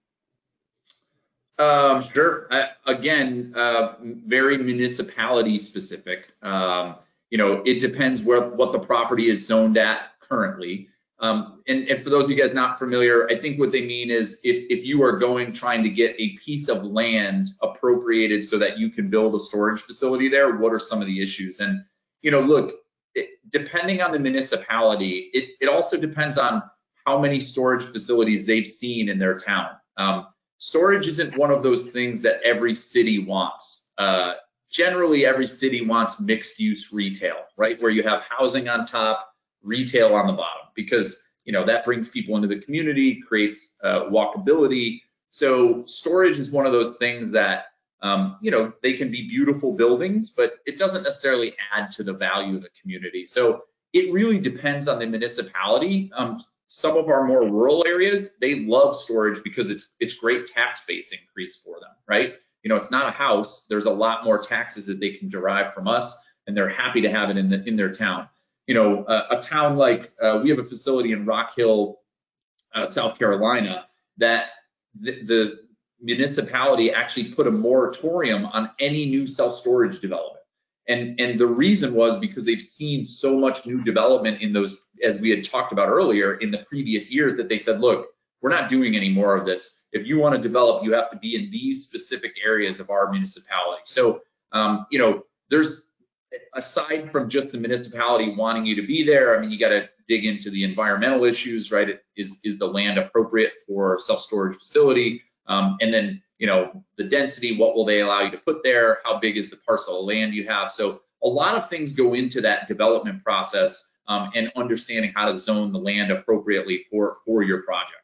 Um, sure. I, again, uh, very municipality specific. Um, you know, it depends where what the property is zoned at currently. Um, and, and for those of you guys not familiar, I think what they mean is if, if you are going trying to get a piece of land appropriated so that you can build a storage facility there, what are some of the issues? And, you know, look, it, depending on the municipality, it, it also depends on how many storage facilities they've seen in their town. Um, storage isn't one of those things that every city wants. Uh, generally, every city wants mixed use retail, right? Where you have housing on top, retail on the bottom, because you know that brings people into the community, creates uh, walkability. So storage is one of those things that um, you know they can be beautiful buildings, but it doesn't necessarily add to the value of the community. So it really depends on the municipality. Um, some of our more rural areas, they love storage because it's it's great tax base increase for them, right? You know, it's not a house. There's a lot more taxes that they can derive from us, and they're happy to have it in the, in their town. You know, uh, a town like, uh, we have a facility in Rock Hill, uh, South Carolina, that the, the municipality actually put a moratorium on any new self-storage development. And, and the reason was because they've seen so much new development in those, as we had talked about earlier, in the previous years, that they said, look, we're not doing any more of this. If you want to develop, you have to be in these specific areas of our municipality. So, um, you know, there's, aside from just the municipality wanting you to be there, I mean, you got to dig into the environmental issues, right? Is is the land appropriate for self-storage facility? Um, and then, you know, the density, what will they allow you to put there? How big is the parcel of land you have? So a lot of things go into that development process, um, and understanding how to zone the land appropriately for, for your project.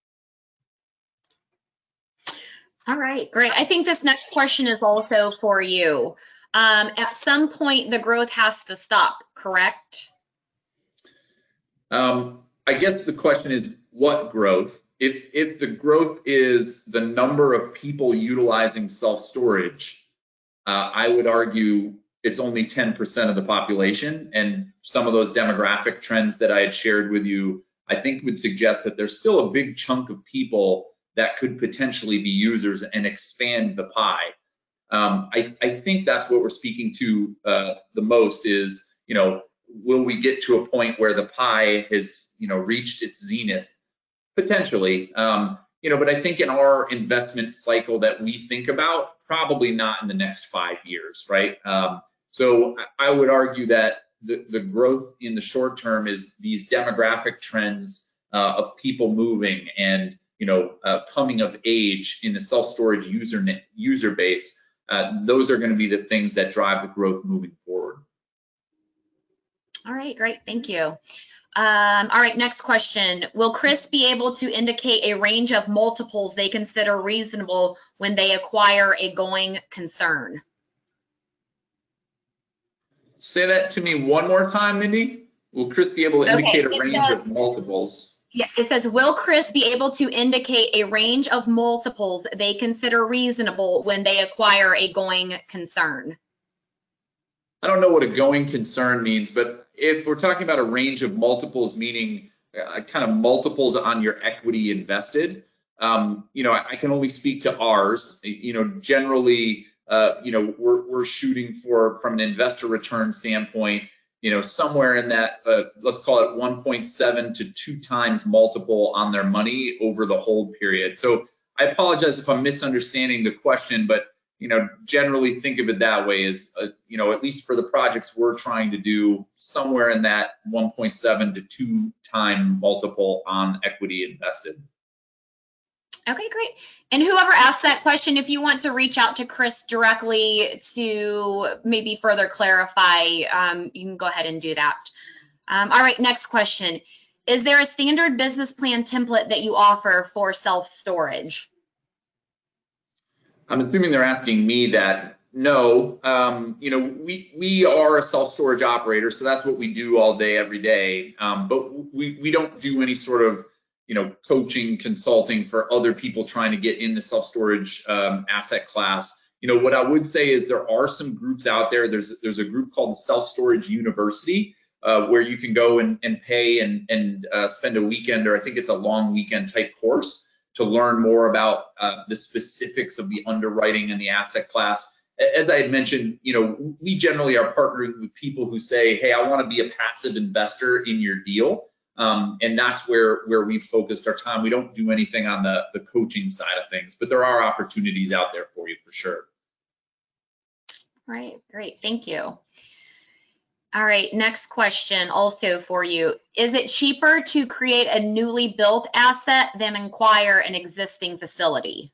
All right, great. I think this next question is also for you. Um, at some point, the growth has to stop, correct? Um, I guess the question is what growth? If, if the growth is the number of people utilizing self-storage, uh, I would argue it's only ten percent of the population. And some of those demographic trends that I had shared with you, I think would suggest that there's still a big chunk of people that could potentially be users and expand the pie. Um, I, I think that's what we're speaking to uh, the most is, you know, will we get to a point where the pie has, you know, reached its zenith? Potentially, um, you know, but I think in our investment cycle that we think about, probably not in the next five years, right? Um, so I would argue that the, the growth in the short term is these demographic trends uh, of people moving and, you know, uh, coming of age in the self-storage user user base. Uh, those are going to be the things that drive the growth moving forward. All right, great, thank you. Um, all right, next question. Will Chris be able to indicate a range of multiples they consider reasonable when they acquire a going concern? Say that to me one more time, Mindy. Will Chris be able to indicate Okay, a range says, of multiples? Yeah, it says, will Chris be able to indicate a range of multiples they consider reasonable when they acquire a going concern? I don't know what a going concern means, but if we're talking about a range of multiples, meaning uh, kind of multiples on your equity invested, um, you know, I, I can only speak to ours. You know, generally, uh, you know, we're, we're shooting for, from an investor return standpoint, you know, somewhere in that, uh, let's call it one point seven to two times multiple on their money over the hold period. So I apologize if I'm misunderstanding the question, but you know, generally think of it that way is, uh, you know, at least for the projects we're trying to do, somewhere in that one point seven to two time multiple on equity invested. Okay, great. And whoever asked that question, if you want to reach out to Chris directly to maybe further clarify, um, you can go ahead and do that. Um, all right, next question. Is there a standard business plan template that you offer for self-storage? I'm assuming they're asking me that. No, um, you know, we we are a self-storage operator, so that's what we do all day, every day. Um, but we we don't do any sort of, you know, coaching, consulting for other people trying to get in the self-storage um, asset class. You know, what I would say is there are some groups out there. There's there's a group called the Self-Storage University uh, where you can go and, and pay and and uh, spend a weekend, or I think it's a long weekend type course, to learn more about uh, the specifics of the underwriting and the asset class. As I had mentioned, you know, we generally are partnering with people who say, hey, I want to be a passive investor in your deal. Um, and that's where, where we've focused our time. We don't do anything on the, the coaching side of things, but there are opportunities out there for you for sure. All right, great, thank you. All right, next question also for you. Is it cheaper to create a newly built asset than acquire an existing facility?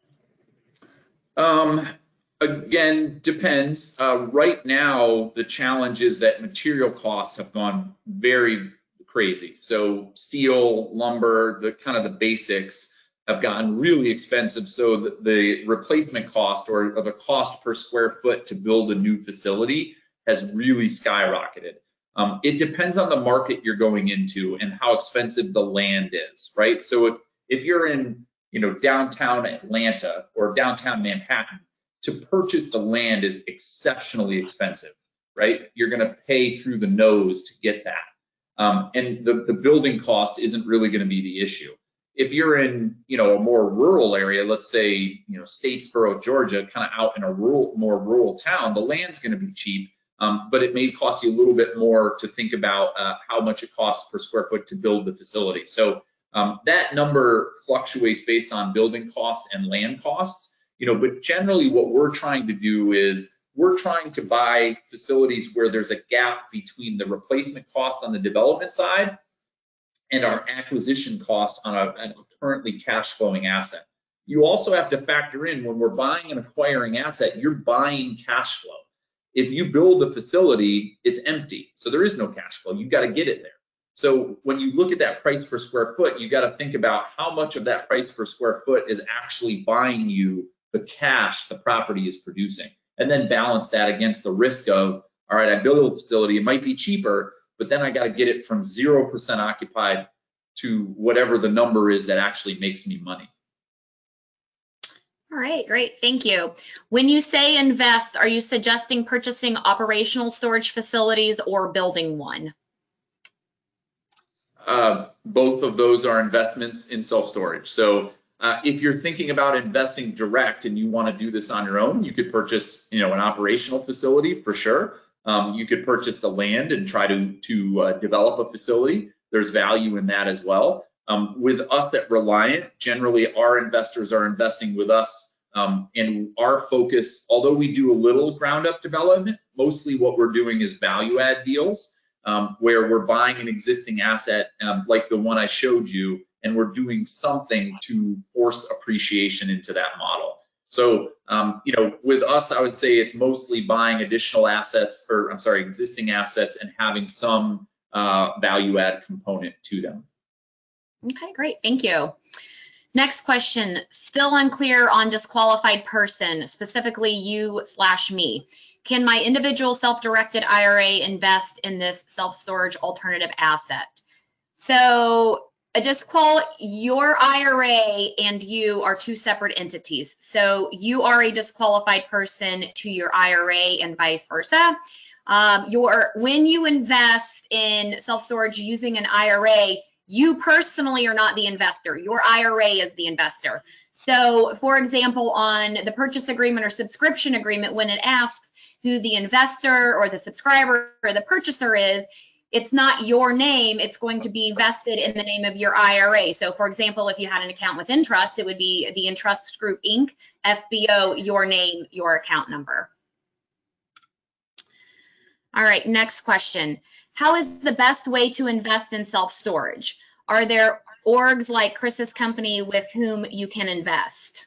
Um, Again, depends. Uh, right now, the challenge is that material costs have gone very crazy. So steel, lumber, the kind of the basics have gotten really expensive. So the, the replacement cost, or, or the cost per square foot to build a new facility, has really skyrocketed. Um, it depends on the market you're going into and how expensive the land is, right? So if if you're in, you know, downtown Atlanta or downtown Manhattan, to purchase the land is exceptionally expensive, right? You're going to pay through the nose to get that. Um, and the, the building cost isn't really going to be the issue. If you're in, you know, a more rural area, let's say, you know, Statesboro, Georgia, kind of out in a rural, more rural town, the land's going to be cheap, um, but it may cost you a little bit more to think about uh, how much it costs per square foot to build the facility. So um, that number fluctuates based on building costs and land costs. You know, but generally what we're trying to do is we're trying to buy facilities where there's a gap between the replacement cost on the development side and our acquisition cost on a, a currently cash flowing asset. You also have to factor in, when we're buying and acquiring asset, you're buying cash flow. If you build a facility, it's empty, so there is no cash flow. You've got to get it there. So when you look at that price per square foot, you got to think about how much of that price per square foot is actually buying you the cash the property is producing, and then balance that against the risk of, all right, I build a facility, it might be cheaper, but then I got to get it from zero percent occupied to whatever the number is that actually makes me money. All right, great, thank you. When you say invest, are you suggesting purchasing operational storage facilities or building one? Uh, both of those are investments in self-storage. So Uh, if you're thinking about investing direct and you want to do this on your own, you could purchase, you know, an operational facility for sure. Um, you could purchase the land and try to to uh, develop a facility. There's value in that as well. Um, with us at Reliant, generally our investors are investing with us, um, and our focus, although we do a little ground up development, mostly what we're doing is value add deals, um, where we're buying an existing asset, um, like the one I showed you, and we're doing something to force appreciation into that model. So, um, you know, with us, I would say it's mostly buying additional assets, or I'm sorry, existing assets, and having some uh, value add component to them. Okay, great, thank you. Next question, still unclear on disqualified person, specifically you slash me. Can my individual self-directed I R A invest in this self-storage alternative asset? So, a disqual, your I R A and you are two separate entities. So you are a disqualified person to your I R A and vice versa. Um, your, when you invest in self-storage using an I R A, you personally are not the investor. Your I R A is the investor. So for example, on the purchase agreement or subscription agreement, when it asks who the investor or the subscriber or the purchaser is, it's not your name, it's going to be vested in the name of your I R A. So for example, if you had an account with Entrust, it would be the Entrust Group Incorporated, F B O, your name, your account number. All right, next question. How is the best way to invest in self-storage? Are there orgs like Chris's company with whom you can invest?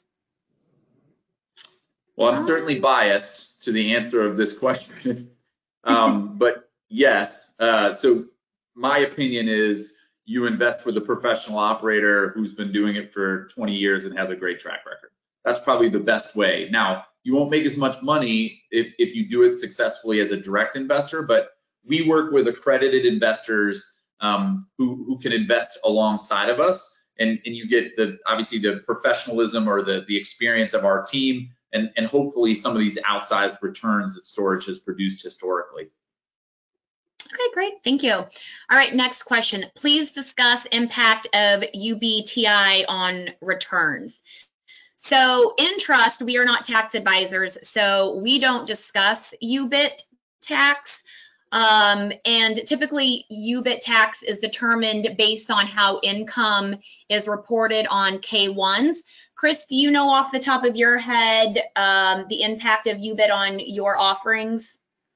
Well, I'm certainly biased to the answer of this question, um, but yes. Uh, so my opinion is you invest with a professional operator who's been doing it for twenty years and has a great track record. That's probably the best way. Now, you won't make as much money if, if you do it successfully as a direct investor, but we work with accredited investors um, who, who can invest alongside of us, and, and you get the obviously the professionalism or the, the experience of our team, and, and hopefully some of these outsized returns that storage has produced historically. Okay, great. Thank you. All right, next question. Please discuss impact of U B T I on returns. So in trust, we are not tax advisors, so we don't discuss U B I T tax. Um, and typically, U B I T tax is determined based on how income is reported on K ones. Chris, do you know off the top of your head um, the impact of U B I T on your offerings?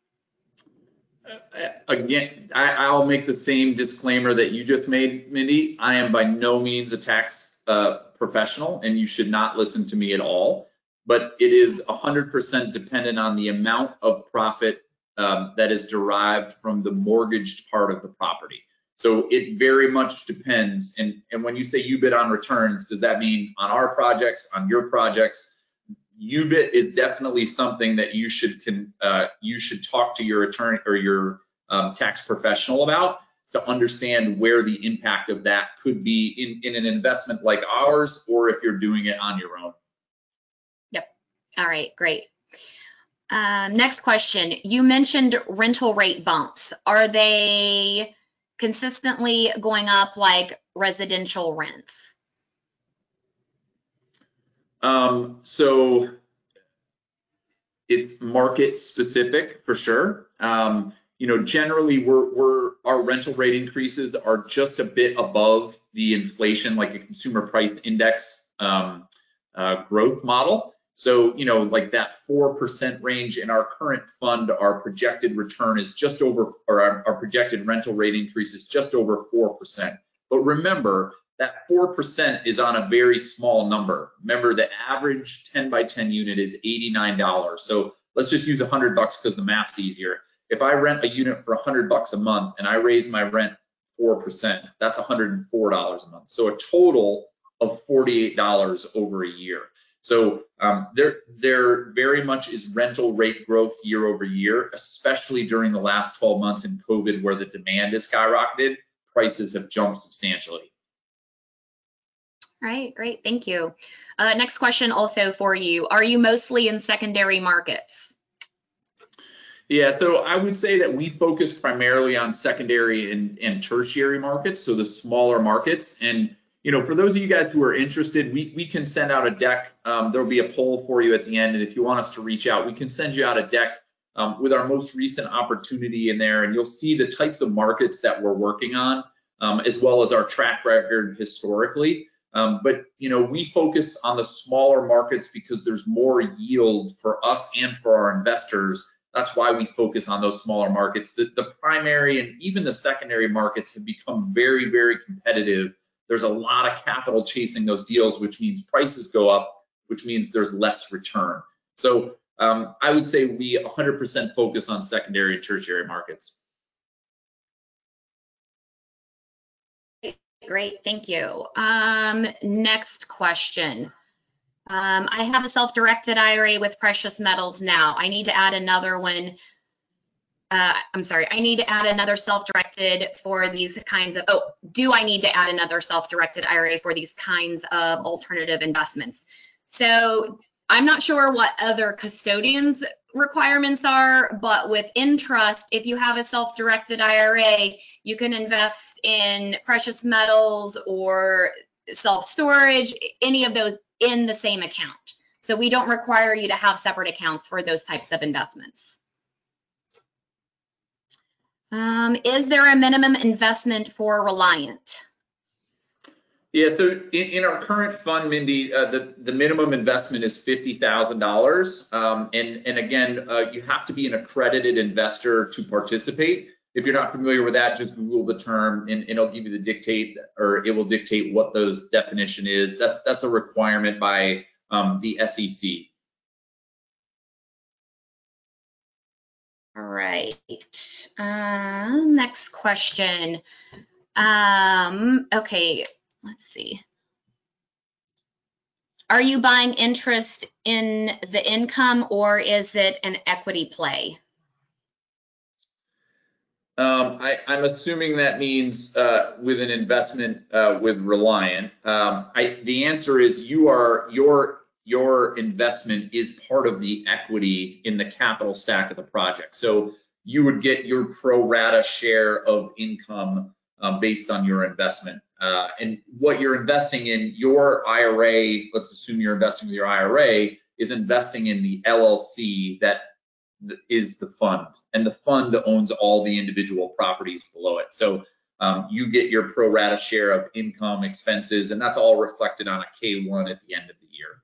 Uh, again, I, I'll make the same disclaimer that you just made, Mindy. I am by no means a tax uh, professional, and you should not listen to me at all. But it is one hundred percent dependent on the amount of profit um, that is derived from the mortgaged part of the property. So it very much depends. And, and when you say U B I T on returns, does that mean on our projects, on your projects? U B I T is definitely something that you should can uh, you should talk to your attorney or your um, tax professional about to understand where the impact of that could be in, in an investment like ours, or if you're doing it on your own. Yep. All right, great. Um, next question. You mentioned rental rate bumps. Are they consistently going up like residential rents? Um, so it's market specific for sure. Um, you know, generally we're, we're, our rental rate increases are just a bit above the inflation, like a consumer price index um, uh, growth model. So, you know, like that four percent range in our current fund, our projected return is just over, or our, our projected rental rate increase is just over four percent. But remember, that four percent is on a very small number. Remember, the average ten by ten unit is eighty-nine dollars. So let's just use one hundred bucks because the math's easier. If I rent a unit for one hundred bucks a month and I raise my rent four percent, that's one hundred four dollars a month. So a total of forty-eight dollars over a year. So um, there, there very much is rental rate growth year over year, especially during the last twelve months in COVID, where the demand has skyrocketed. Prices have jumped substantially. All right, great, thank you. Uh, next question also for you. Are you mostly in secondary markets? Yeah, so I would say that we focus primarily on secondary and, and tertiary markets, so the smaller markets. And, you know, for those of you guys who are interested, we, we can send out a deck. Um, there'll be a poll for you at the end. And if you want us to reach out, we can send you out a deck um, with our most recent opportunity in there. And you'll see the types of markets that we're working on, um, as well as our track record historically. Um, but, you know, we focus on the smaller markets because there's more yield for us and for our investors. That's why we focus on those smaller markets. The, the primary and even the secondary markets have become very, very competitive. There's a lot of capital chasing those deals, which means prices go up, which means there's less return. So um, I would say we one hundred percent focus on secondary and tertiary markets. Great, thank you. Um, next question. Um, I have a self-directed I R A with precious metals now. I need to add another one. Uh, I'm sorry, I need to add another self-directed for these kinds of, oh, do I need to add another self-directed I R A for these kinds of alternative investments? So I'm not sure what other custodians requirements are, but with Intrust, if you have a self-directed I R A, you can invest in precious metals or self-storage, any of those in the same account. So we don't require you to have separate accounts for those types of investments. Um, is there a minimum investment for Reliant? Yeah, so in, in our current fund, Mindy, uh, the, the minimum investment is fifty thousand dollars. Um, and, and again, uh, you have to be an accredited investor to participate. If you're not familiar with that, just Google the term and, and it'll give you the dictate, or it will dictate what those definition is. That's, that's a requirement by um, the S E C. All right, um, next question. Um, okay, let's see. Are you buying interest in the income, or is it an equity play? Um, I, I'm assuming that means uh, with an investment uh, with Reliant. Um, I, the answer is you are your your investment is part of the equity in the capital stack of the project. So you would get your pro rata share of income um, based on your investment. Uh, and what you're investing in, your I R A, let's assume you're investing with your I R A, is investing in the L L C that is the fund, and the fund owns all the individual properties below it. So um, you get your pro rata share of income, expenses, and that's all reflected on a K one at the end of the year.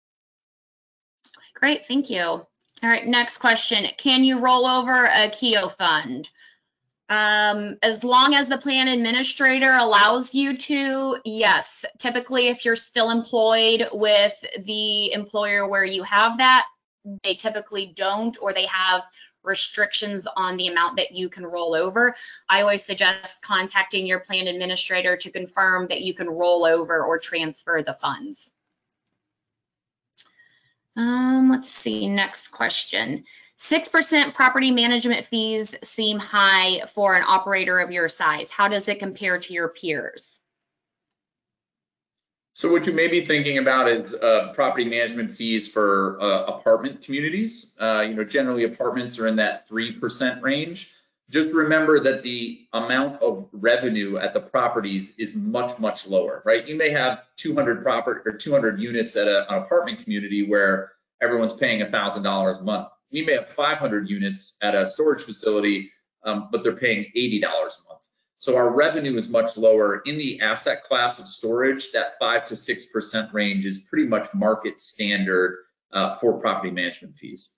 Great, thank you. All right, next question. Can you roll over a K E O fund? Um, as long as the plan administrator allows you to, yes. Typically, if you're still employed with the employer where you have that, they typically don't, or they have restrictions on the amount that you can roll over. I always suggest contacting your plan administrator to confirm that you can roll over or transfer the funds. Um, let's see, next question. six percent property management fees seem high for an operator of your size. How does it compare to your peers? So what you may be thinking about is uh, property management fees for uh, apartment communities. Uh, you know, generally apartments are in that three percent range. Just remember that the amount of revenue at the properties is much, much lower, right? You may have two hundred property or two hundred units at a, an apartment community where everyone's paying one thousand dollars a month. We may have five hundred units at a storage facility, um, but they're paying eighty dollars a month. So our revenue is much lower. In the asset class of storage, that five to six percent range is pretty much market standard uh, for property management fees.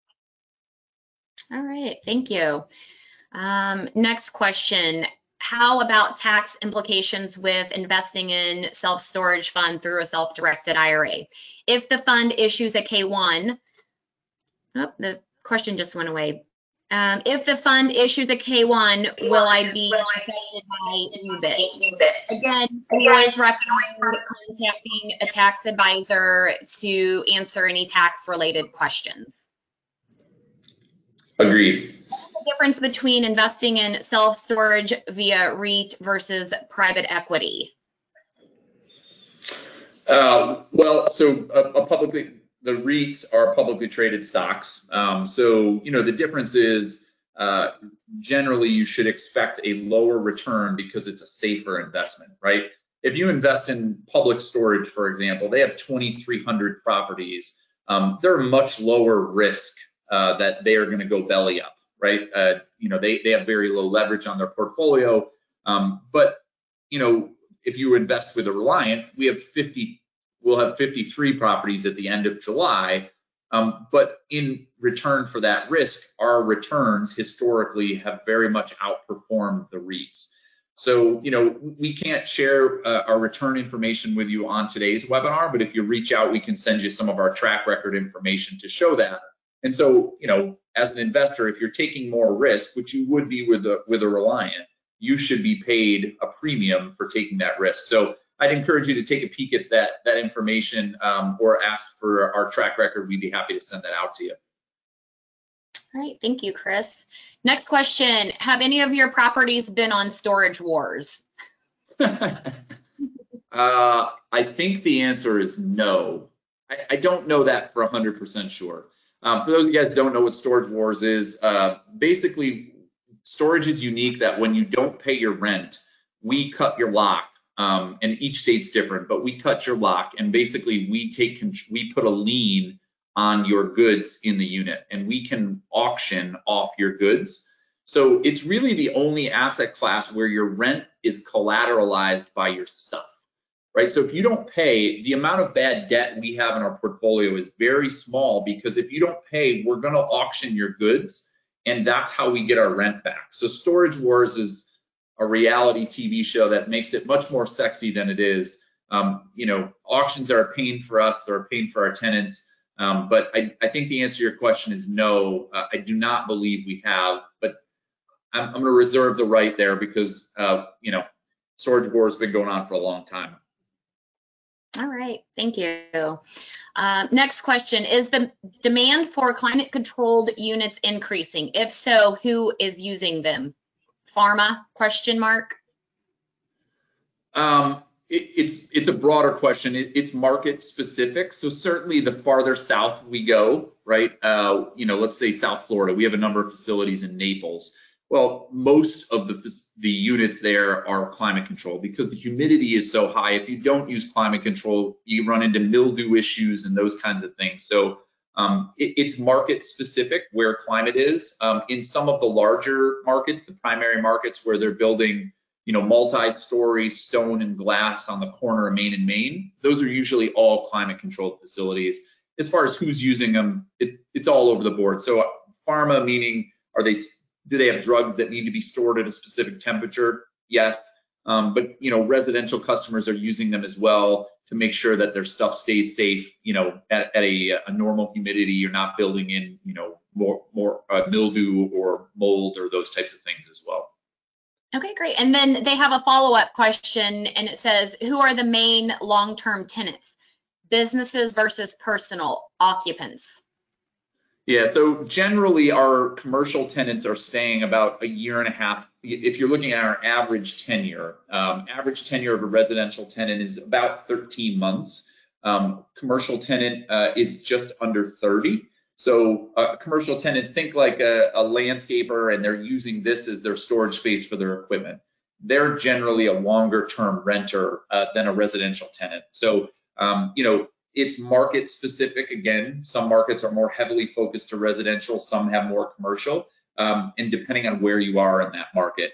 All right, thank you. Um, next question. How about tax implications with investing in self-storage fund through a self-directed I R A? If the fund issues a K one, oh, the question just went away. Um, if the fund issues a K one, will I be affected by U B I T? Again, we always recommend contacting a tax advisor to answer any tax-related questions. Agreed. What's the difference between investing in self-storage via REIT versus private equity? Uh, well, so a, a publicly the REITs are publicly traded stocks. Um, so, you know, the difference is uh, generally you should expect a lower return because it's a safer investment, right? If you invest in Public Storage, for example, they have twenty-three hundred properties. Um, they're much lower risk uh, that they are going to go belly up, right? Uh, you know, they, they have very low leverage on their portfolio. Um, but, you know, if you invest with a Reliant, we have fifty we'll have fifty-three properties at the end of July. Um, but in return for that risk, our returns historically have very much outperformed the REITs. So, you know, we can't share uh, our return information with you on today's webinar, but if you reach out, we can send you some of our track record information to show that. And so, you know, as an investor, if you're taking more risk, which you would be with a, with a Reliant, you should be paid a premium for taking that risk. So I'd encourage you to take a peek at that, that information um, or ask for our track record. We'd be happy to send that out to you. All right, thank you, Chris. Next question. Have any of your properties been on Storage Wars? uh, I think the answer is no. I, I don't know that for one hundred percent sure. Um, for those of you guys who don't know what Storage Wars is, uh, basically storage is unique that when you don't pay your rent, we cut your lock. Um, and each state's different, but we cut your lock and basically we take we put a lien on your goods in the unit and we can auction off your goods. So it's really the only asset class where your rent is collateralized by your stuff, right? So if you don't pay, the amount of bad debt we have in our portfolio is very small because if you don't pay, we're going to auction your goods and that's how we get our rent back. So Storage Wars is a reality T V show that makes it much more sexy than it is. Um, you know, auctions are a pain for us, they're a pain for our tenants. Um, but I, I think the answer to your question is no. Uh, I do not believe we have, but I'm, I'm going to reserve the right there because, uh, you know, Storage War has been going on for a long time. All right, thank you. Uh, next question, is the demand for climate controlled units increasing? If so, who is using them? Pharma, question mark? Um, it, it's it's a broader question. It, it's market specific. So certainly the farther south we go, right? Uh, you know, let's say South Florida, we have a number of facilities in Naples. Well, most of the the units there are climate controlled because the humidity is so high. If you don't use climate control, you run into mildew issues and those kinds of things. So um, it, it's market specific where climate is. Um, in some of the larger markets, the primary markets where they're building, you know, multi-story stone and glass on the corner of Main and Main, those are usually all climate controlled facilities. As far as who's using them, it, it's all over the board. So pharma, meaning are they do they have drugs that need to be stored at a specific temperature? Yes. Um, but, you know, residential customers are using them as well to make sure that their stuff stays safe, you know, at, at a, a normal humidity. You're not building in, you know, more, more uh, mildew or mold or those types of things as well. Okay, great. And then they have a follow-up question, and it says, who are the main long-term tenants? Businesses versus personal occupants? Yeah, so generally our commercial tenants are staying about a year and a half. If you're looking at our average tenure, um, average tenure of a residential tenant is about thirteen months. Um, commercial tenant uh, is just under thirty. So a commercial tenant, think like a, a landscaper, and they're using this as their storage space for their equipment. They're generally a longer term renter uh, than a residential tenant. So, um, you know, it's market specific. Again, some markets are more heavily focused to residential, some have more commercial, um, and depending on where you are in that market.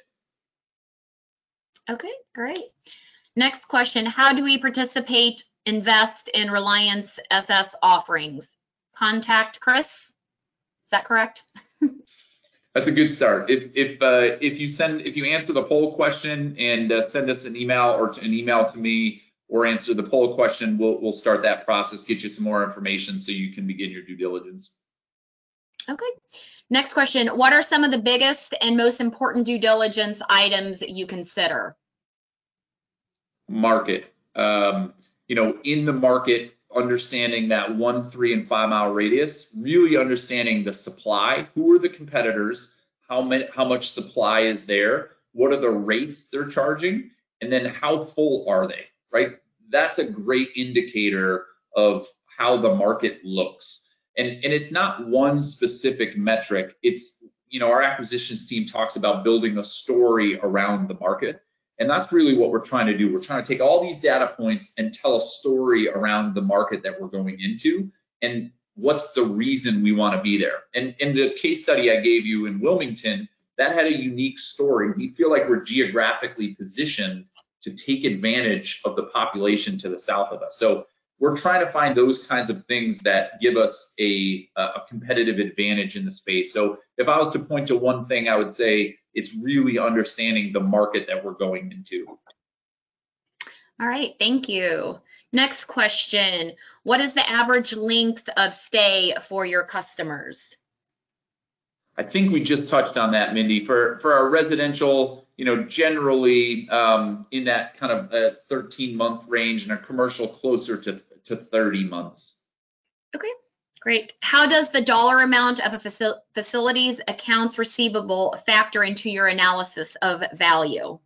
Okay, great. Next question, how do we participate, invest in Reliance S S offerings? Contact Chris, is that correct? That's a good start. If if uh, if you send if you answer the poll question and uh, send us an email or to, an email to me, or answer the poll question, we'll we'll start that process, get you some more information so you can begin your due diligence. Okay. Next question, what are some of the biggest and most important due diligence items you consider? Market. Um, you know, in the market, understanding that one, three, and five mile radius, really understanding the supply, who are the competitors, how many, how much supply is there, what are the rates they're charging, and then how full are they, right? That's a great indicator of how the market looks. And, and it's not one specific metric. It's, you know, our acquisitions team talks about building a story around the market. And that's really what we're trying to do. We're trying to take all these data points and tell a story around the market that we're going into and what's the reason we want to be there. And in the case study I gave you in Wilmington, that had a unique story. We feel like we're geographically positioned to take advantage of the population to the south of us. So we're trying to find those kinds of things that give us a, a competitive advantage in the space. So if I was to point to one thing, I would say it's really understanding the market that we're going into. All right, thank you. Next question, what is the average length of stay for your customers? I think we just touched on that, Mindy. For for our residential, you know, generally um, in that kind of a thirteen month range, and a commercial closer to to thirty months. Okay, great. How does the dollar amount of a facil facility's accounts receivable factor into your analysis of value?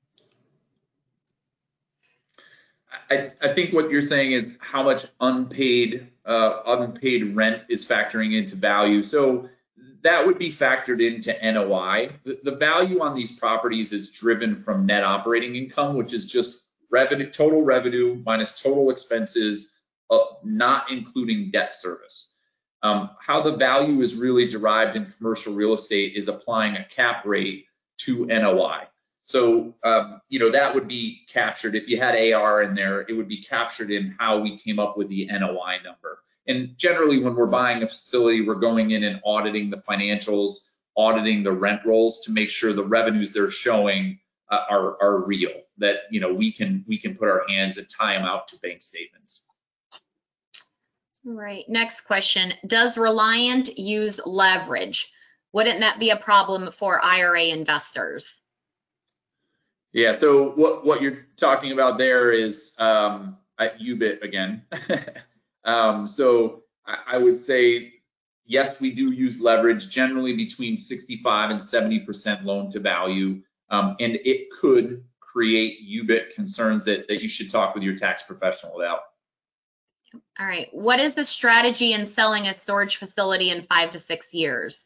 I, I think what you're saying is how much unpaid uh, unpaid rent is factoring into value. So that would be factored into N O I. The, the value on these properties is driven from net operating income, which is just revenue, total revenue minus total expenses, uh, not including debt service. Um, how the value is really derived in commercial real estate is applying a cap rate to N O I. So, um, you know, that would be captured. If you had A R in there, it would be captured in how we came up with the N O I number. And generally, when we're buying a facility, we're going in and auditing the financials, auditing the rent rolls to make sure the revenues they're showing uh, are, are real, that, you know, we can we can put our hands and tie them out to bank statements. All right, next question. Does Reliant use leverage? Wouldn't that be a problem for I R A investors? Yeah, so what, what you're talking about there is, um, at U B I T again. um, so I, I would say, yes, we do use leverage, generally between sixty-five and seventy percent loan to value, um, and it could create U B I T concerns that, that you should talk with your tax professional about. All right. What is the strategy in selling a storage facility in five to six years?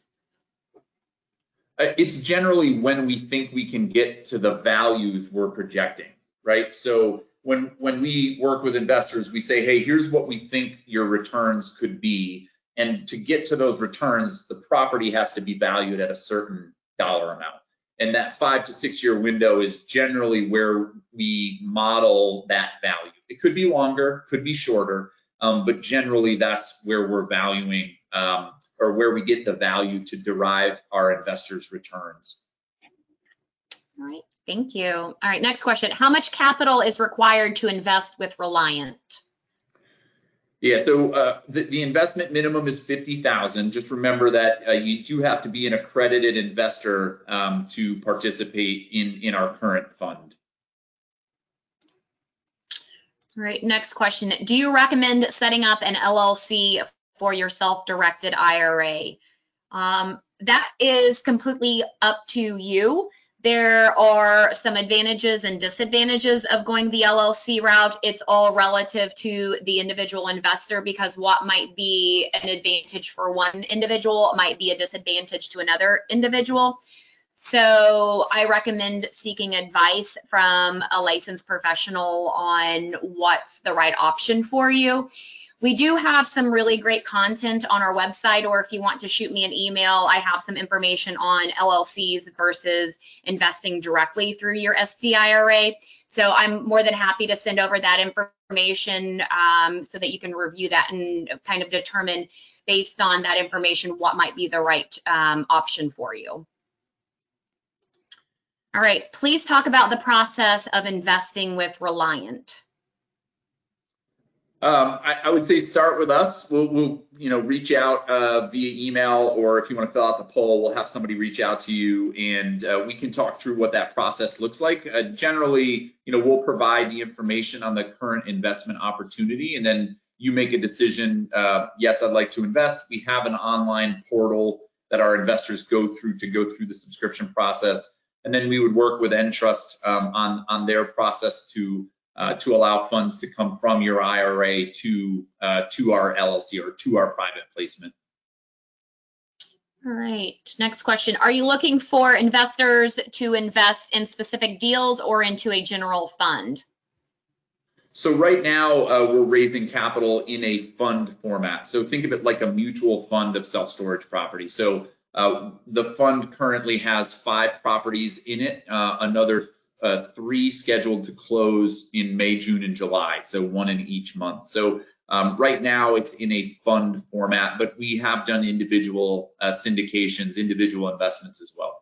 It's generally when we think we can get to the values we're projecting, right? So when when we work with investors, we say, hey, here's what we think your returns could be. And to get to those returns, the property has to be valued at a certain dollar amount. And that five to six year window is generally where we model that value. It could be longer, could be shorter, um, but generally that's where we're valuing um, or where we get the value to derive our investors' returns. All right, thank you. All right, next question. How much capital is required to invest with Reliant? Yeah, so uh, the, the investment minimum is fifty thousand dollars. Just remember that uh, you do have to be an accredited investor um, to participate in, in our current fund. All right, next question. Do you recommend setting up an L L C for your self-directed I R A? Um, that is completely up to you. There are some advantages and disadvantages of going the L L C route. It's all relative to the individual investor, because what might be an advantage for one individual might be a disadvantage to another individual. So I recommend seeking advice from a licensed professional on what's the right option for you. We do have some really great content on our website, or if you want to shoot me an email, I have some information on L L Cs versus investing directly through your S D I R A. So I'm more than happy to send over that information um, so that you can review that and kind of determine based on that information what might be the right um, option for you. All right, please talk about the process of investing with Reliant. Um, I, I would say start with us. We'll, we'll you know, reach out uh, via email, or if you want to fill out the poll, we'll have somebody reach out to you, and uh, we can talk through what that process looks like. Uh, generally, you know, we'll provide the information on the current investment opportunity, and then you make a decision. Uh, yes, I'd like to invest. We have an online portal that our investors go through to go through the subscription process, and then we would work with Entrust um, on on their process to. Uh, to allow funds to come from your I R A to uh, to our L L C or to our private placement. All right, next question. Are you looking for investors to invest in specific deals or into a general fund? So right now uh, we're raising capital in a fund format. So think of it like a mutual fund of self-storage property. So uh, the fund currently has five properties in it, uh, another Uh, three scheduled to close in May, June, and July, so one in each month. So um, right now it's in a fund format, but we have done individual uh, syndications, individual investments as well.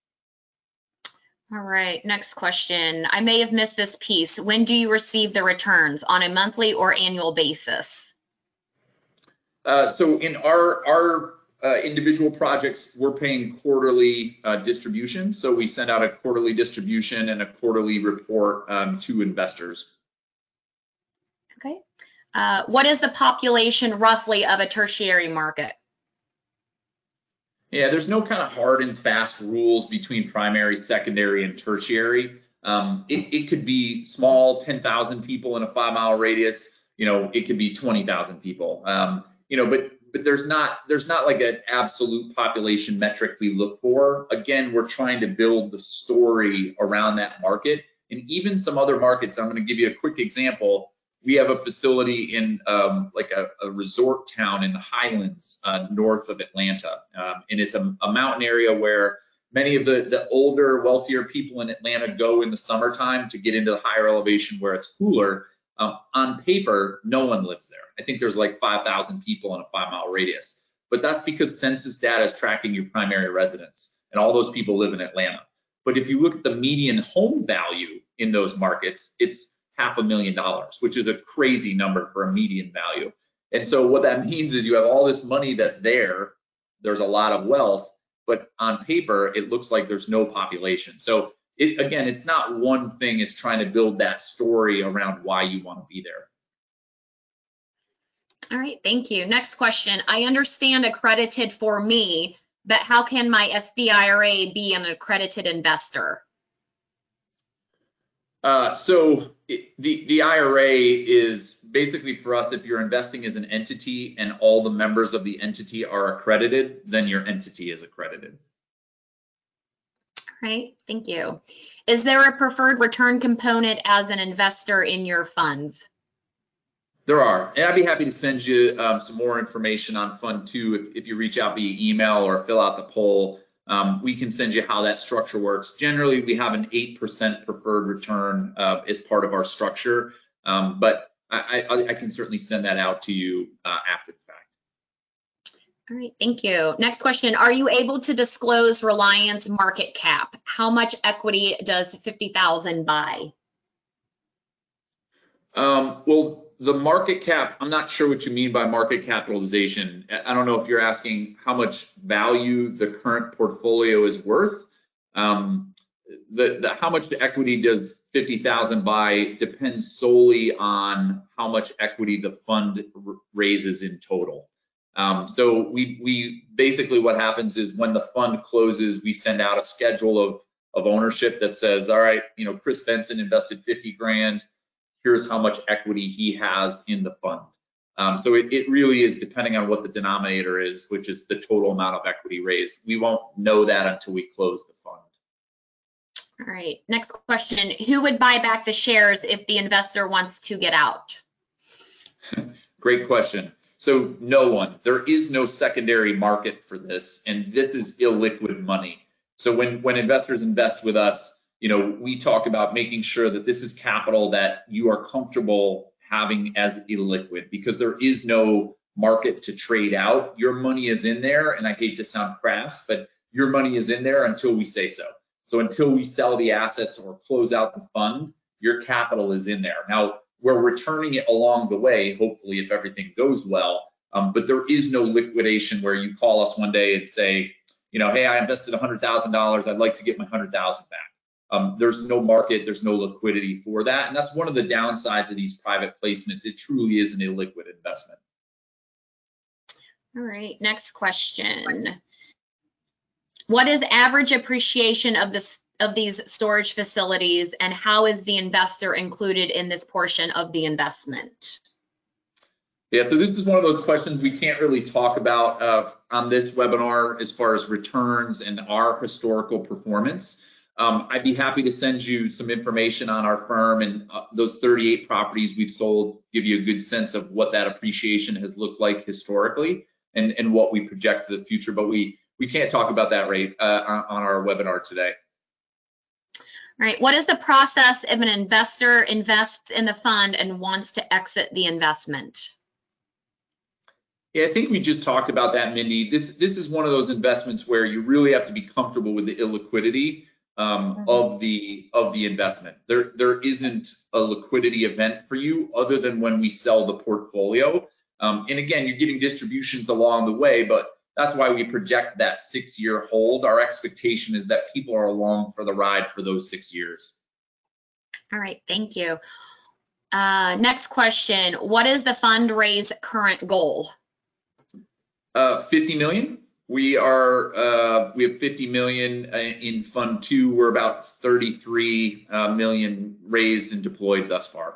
All right, next question. I may have missed this piece. When do you receive the returns, on a monthly or annual basis? Uh, so in our our Uh, individual projects, we're paying quarterly uh, distributions. So we send out a quarterly distribution and a quarterly report um, to investors. Okay. Uh, what is the population roughly of a tertiary market? Yeah, there's no kind of hard and fast rules between primary, secondary, and tertiary. Um, it, it could be small, ten thousand people in a five mile radius. You know, it could be twenty thousand people. Um, you know, but but there's not there's not like an absolute population metric we look for. Again, we're trying to build the story around that market, and even some other markets. I'm going to give you a quick example. We have a facility in um, like a, a resort town in the Highlands, uh, north of Atlanta, um, and it's a, a mountain area where many of the the older, wealthier people in Atlanta go in the summertime to get into the higher elevation where it's cooler. Um, on paper, no one lives there. I think there's like five thousand people in a five mile radius, but that's because census data is tracking your primary residence, and all those people live in Atlanta. But if you look at the median home value in those markets, it's half a million dollars, which is a crazy number for a median value. And so what that means is you have all this money that's there, there's a lot of wealth, but on paper, it looks like there's no population. So It, again, it's not one thing, it's trying to build that story around why you want to be there. All right, thank you. Next question. I understand accredited for me, but how can my S D I R A be an accredited investor? Uh, so it, the, the I R A is basically for us, if you're investing as an entity and all the members of the entity are accredited, then your entity is accredited. All right, thank you. Is there a preferred return component as an investor in your funds? There are, and I'd be happy to send you um, some more information on Fund Two if, if you reach out via email or fill out the poll. Um, we can send you how that structure works. Generally, we have an eight percent preferred return uh, as part of our structure, um, but I, I, I can certainly send that out to you uh, after the fact. All right, thank you. Next question. Are you able to disclose Reliance market cap? How much equity does fifty thousand buy? Um, well, the market cap, I'm not sure what you mean by market capitalization. I don't know if you're asking how much value the current portfolio is worth. Um, the, the how much equity does fifty thousand buy depends solely on how much equity the fund raises in total. Um, so we we basically what happens is when the fund closes, we send out a schedule of of ownership that says, all right, you know, Chris Benson invested fifty grand. Here's how much equity he has in the fund. Um, so it, it really is depending on what the denominator is, which is the total amount of equity raised. We won't know that until we close the fund. All right, next question. Who would buy back the shares if the investor wants to get out? Great question. So no one. There is no secondary market for this, and this is illiquid money. So when, when investors invest with us, you know, we talk about making sure that this is capital that you are comfortable having as illiquid, because there is no market to trade out. Your money is in there, and I hate to sound crass, but your money is in there until we say so. So until we sell the assets or close out the fund, your capital is in there. Now, we're returning it along the way, hopefully, if everything goes well, um, but there is no liquidation where you call us one day and say, you know, hey, I invested one hundred thousand dollars, I'd like to get my one hundred thousand dollars back. Um, there's no market, there's no liquidity for that. And that's one of the downsides of these private placements. It truly is an illiquid investment. All right, next question. What is average appreciation of this of these storage facilities, and how is the investor included in this portion of the investment? Yeah, so this is one of those questions we can't really talk about uh, on this webinar as far as returns and our historical performance. Um, I'd be happy to send you some information on our firm and uh, those thirty-eight properties we've sold, give you a good sense of what that appreciation has looked like historically and, and what we project for the future, but we, we can't talk about that rate uh, on, on our webinar today. All right, what is the process if an investor invests in the fund and wants to exit the investment? Yeah, I think we just talked about that, Mindy. This, this is one of those investments where you really have to be comfortable with the illiquidity Um, mm-hmm. of the of the investment. There there isn't a liquidity event for you other than when we sell the portfolio. Um, and again, you're getting distributions along the way, but that's why we project that six-year hold. Our expectation is that people are along for the ride for those six years. All right, thank you. Uh, next question: what is the fundraise current goal? Uh, fifty million. We are uh, we have fifty million in Fund Two. We're about thirty-three uh, million raised and deployed thus far.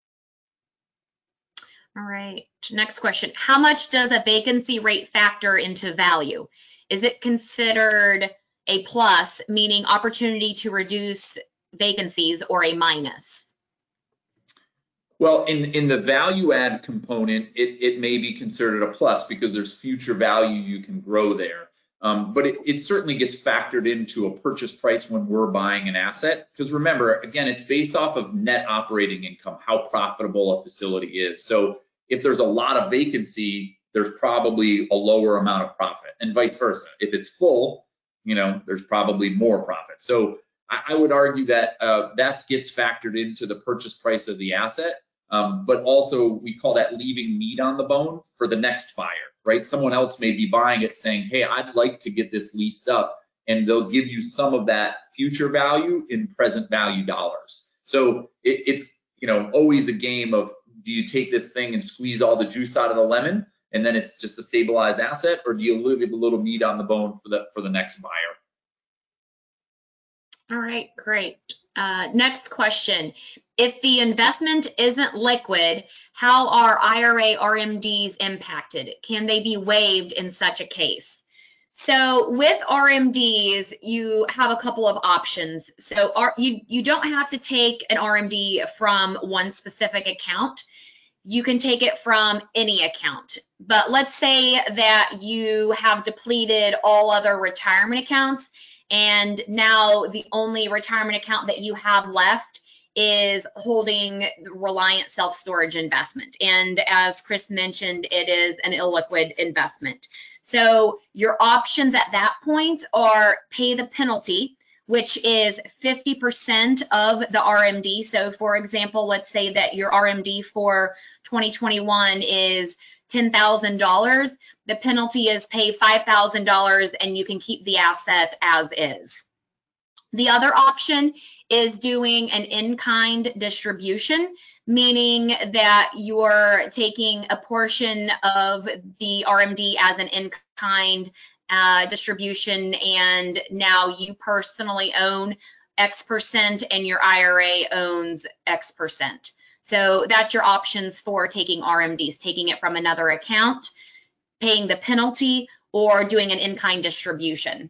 All right. Next question: how much does a vacancy rate factor into value? Is it considered a plus, meaning opportunity to reduce vacancies, or a minus? Well, in, in the value add component, it, it may be considered a plus because there's future value you can grow there. Um, but it, it certainly gets factored into a purchase price when we're buying an asset. Because remember, again, it's based off of net operating income, how profitable a facility is. So if there's a lot of vacancy, there's probably a lower amount of profit, and vice versa. If it's full, you know, there's probably more profit. So I, I would argue that uh, that gets factored into the purchase price of the asset. Um, but also we call that leaving meat on the bone for the next buyer, right? Someone else may be buying it saying, hey, I'd like to get this leased up, and they'll give you some of that future value in present value dollars. So it, it's, you know, always a game of do you take this thing and squeeze all the juice out of the lemon, and then it's just a stabilized asset, or do you leave a little meat on the bone for the for the next buyer? All right, great. Uh, next question. If the investment isn't liquid, how are I R A R M Ds impacted? Can they be waived in such a case? So with R M Ds, you have a couple of options. So are, you, you don't have to take an R M D from one specific account. You can take it from any account. But let's say that you have depleted all other retirement accounts, and now the only retirement account that you have left is holding Reliant self-storage investment. And as Chris mentioned, it is an illiquid investment. So your options at that point are pay the penalty, which is fifty percent of the R M D. So for example, let's say that your R M D for twenty twenty-one is ten thousand dollars. The penalty is pay five thousand dollars and you can keep the asset as is. The other option is doing an in-kind distribution, meaning that you're taking a portion of the R M D as an in-kind uh, distribution, and now you personally own X percent and your I R A owns X percent. So that's your options for taking R M Ds, taking it from another account, paying the penalty, or doing an in-kind distribution.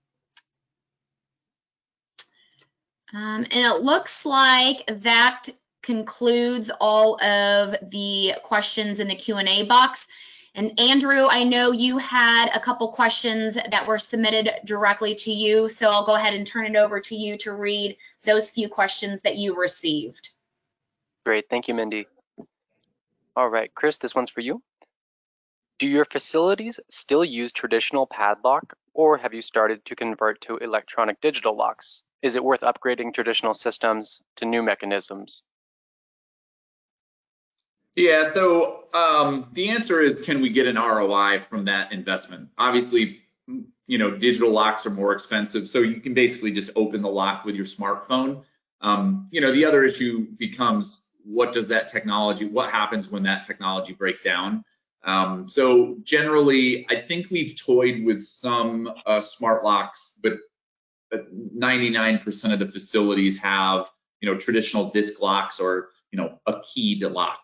Um, and it looks like that concludes all of the questions in the Q and A box. And Andrew, I know you had a couple questions that were submitted directly to you, so I'll go ahead and turn it over to you to read those few questions that you received. Great, thank you, Mindy. All right, Chris, this one's for you. Do your facilities still use traditional padlock, or have you started to convert to electronic digital locks? Is it worth upgrading traditional systems to new mechanisms? Yeah, so um, the answer is, can we get an R O I from that investment? Obviously, you know, digital locks are more expensive, so you can basically just open the lock with your smartphone. Um, you know, the other issue becomes, what does that technology, what happens when that technology breaks down? Um, so generally, I think we've toyed with some uh, smart locks, but ninety-nine percent of the facilities have, you know, traditional disc locks or, you know, a keyed lock.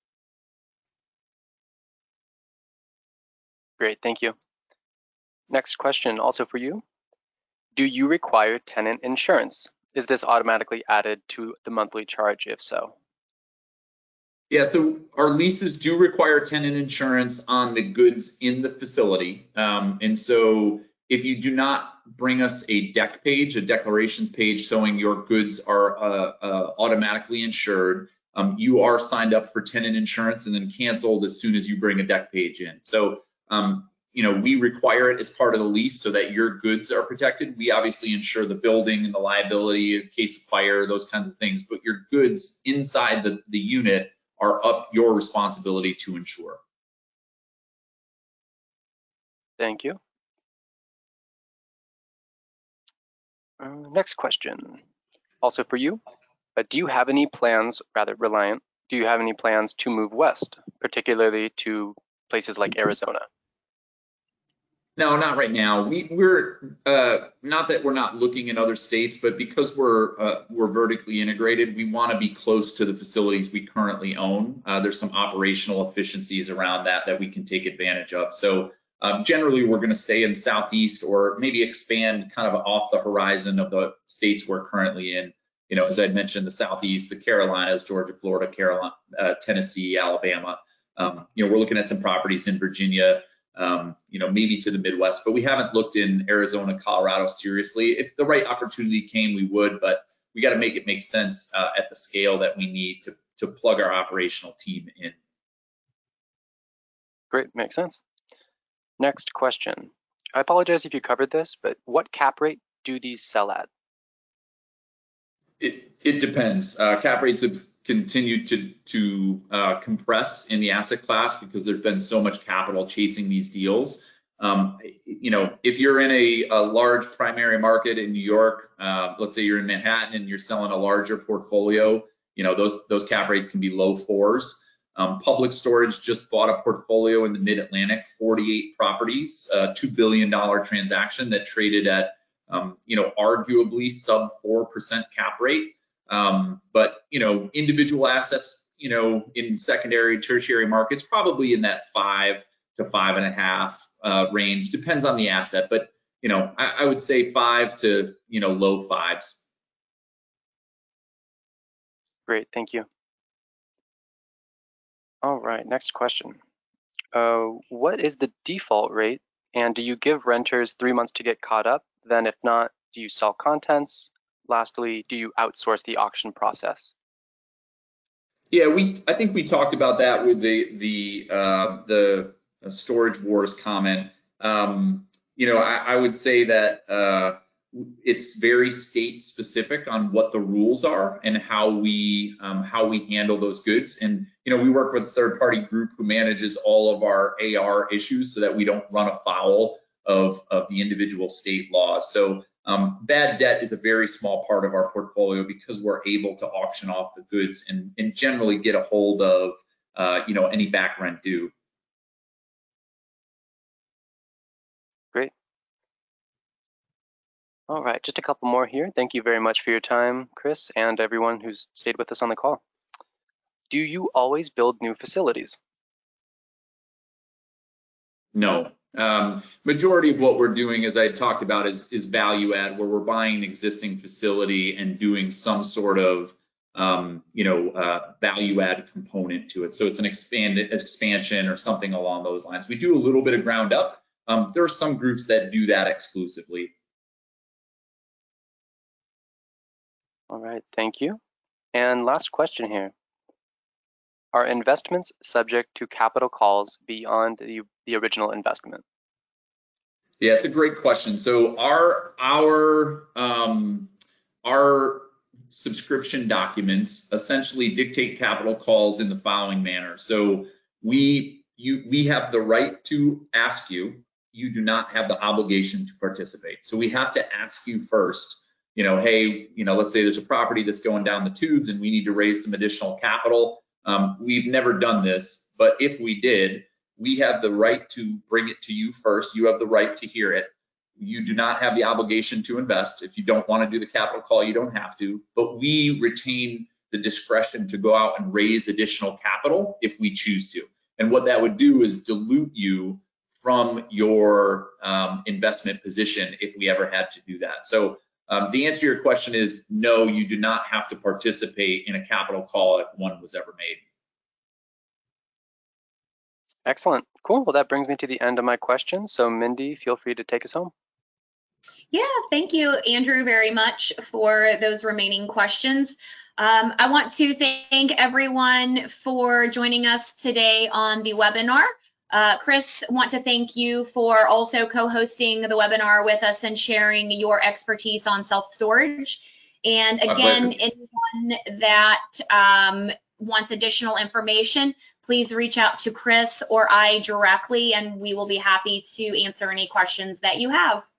Great, thank you. Next question, also for you. Do you require tenant insurance? Is this automatically added to the monthly charge, if so? Yeah, so our leases do require tenant insurance on the goods in the facility. Um, and so if you do not bring us a deck page, a declarations page showing your goods are uh, uh, automatically insured, um, you are signed up for tenant insurance and then canceled as soon as you bring a deck page in. So, um, you know, we require it as part of the lease so that your goods are protected. We obviously insure the building and the liability in case of fire, those kinds of things, but your goods inside the, the unit are up your responsibility to insure. Thank you. Uh, next question, also for you. Uh, do you have any plans, rather Reliant, do you have any plans to move west, particularly to places like Arizona? No, not right now. We, we're uh, not that we're not looking in other states, but because we're uh, we're vertically integrated, we want to be close to the facilities we currently own. Uh, there's some operational efficiencies around that that we can take advantage of. So um, generally, we're going to stay in the Southeast or maybe expand kind of off the horizon of the states we're currently in. You know, as I mentioned, the Southeast, the Carolinas, Georgia, Florida, Carolina, uh, Tennessee, Alabama. Um, you know, we're looking at some properties in Virginia. Um, you know, maybe to the Midwest, but we haven't looked in Arizona, Colorado seriously. If the right opportunity came, we would, but we got to make it make sense uh, at the scale that we need to, to plug our operational team in. Great, makes sense. Next question. I apologize if you covered this, but what cap rate do these sell at? It, it depends. Uh, cap rates have continued to, to uh, compress in the asset class because there's been so much capital chasing these deals. Um, you know, if you're in a, a large primary market in New York, uh, let's say you're in Manhattan and you're selling a larger portfolio, you know, those those cap rates can be low fours. Um, Public Storage just bought a portfolio in the Mid-Atlantic, forty-eight properties, uh, two billion dollars transaction that traded at, um, you know, arguably sub four percent cap rate. Um, but, you know, individual assets, you know, in secondary, tertiary markets, probably in that five to five and a half uh, range, depends on the asset. But, you know, I, I would say five to, you know, low fives. Great, thank you. All right, next question. Uh, what is the default rate, and do you give renters three months to get caught up? Then if not, do you sell contents? Lastly, do you outsource the auction process? Yeah, we I think we talked about that with the the uh, the storage wars comment. Um, you know, I, I would say that uh, it's very state specific on what the rules are and how we um, how we handle those goods. And you know, we work with a third party group who manages all of our A R issues so that we don't run afoul of of the individual state laws. So um, bad debt is a very small part of our portfolio because we're able to auction off the goods and, and generally get a hold of uh, you know, any back rent due. Great. All right, just a couple more here. Thank you very much for your time, Chris, and everyone who's stayed with us on the call. Do you always build new facilities? No. Um, majority of what we're doing, as I talked about, is, is value add, where we're buying an existing facility and doing some sort of um, you know, uh, value add component to it. So it's an expanded expansion or something along those lines. We do a little bit of ground up. Um, there are some groups that do that exclusively. All right, thank you. And last question here. Are investments subject to capital calls beyond the, the original investment? Yeah, it's a great question. So our our um, our subscription documents essentially dictate capital calls in the following manner. So we you we have the right to ask you. You do not have the obligation to participate. So we have to ask you first. You know, hey, you know, let's say there's a property that's going down the tubes and we need to raise some additional capital. Um, we've never done this, but if we did, we have the right to bring it to you first. You have the right to hear it. You do not have the obligation to invest. If you don't want to do the capital call, you don't have to, but we retain the discretion to go out and raise additional capital if we choose to. And what that would do is dilute you from your um, investment position if we ever had to do that. So um, the answer to your question is no, you do not have to participate in a capital call if one was ever made. Excellent. Cool. Well, that brings me to the end of my questions. So Mindy, feel free to take us home. Yeah, thank you, Andrew, very much for those remaining questions. Um, I want to thank everyone for joining us today on the webinar. Uh, Chris, want to thank you for also co-hosting the webinar with us and sharing your expertise on self-storage. And again, anyone that um, wants additional information, please reach out to Chris or I directly, and we will be happy to answer any questions that you have.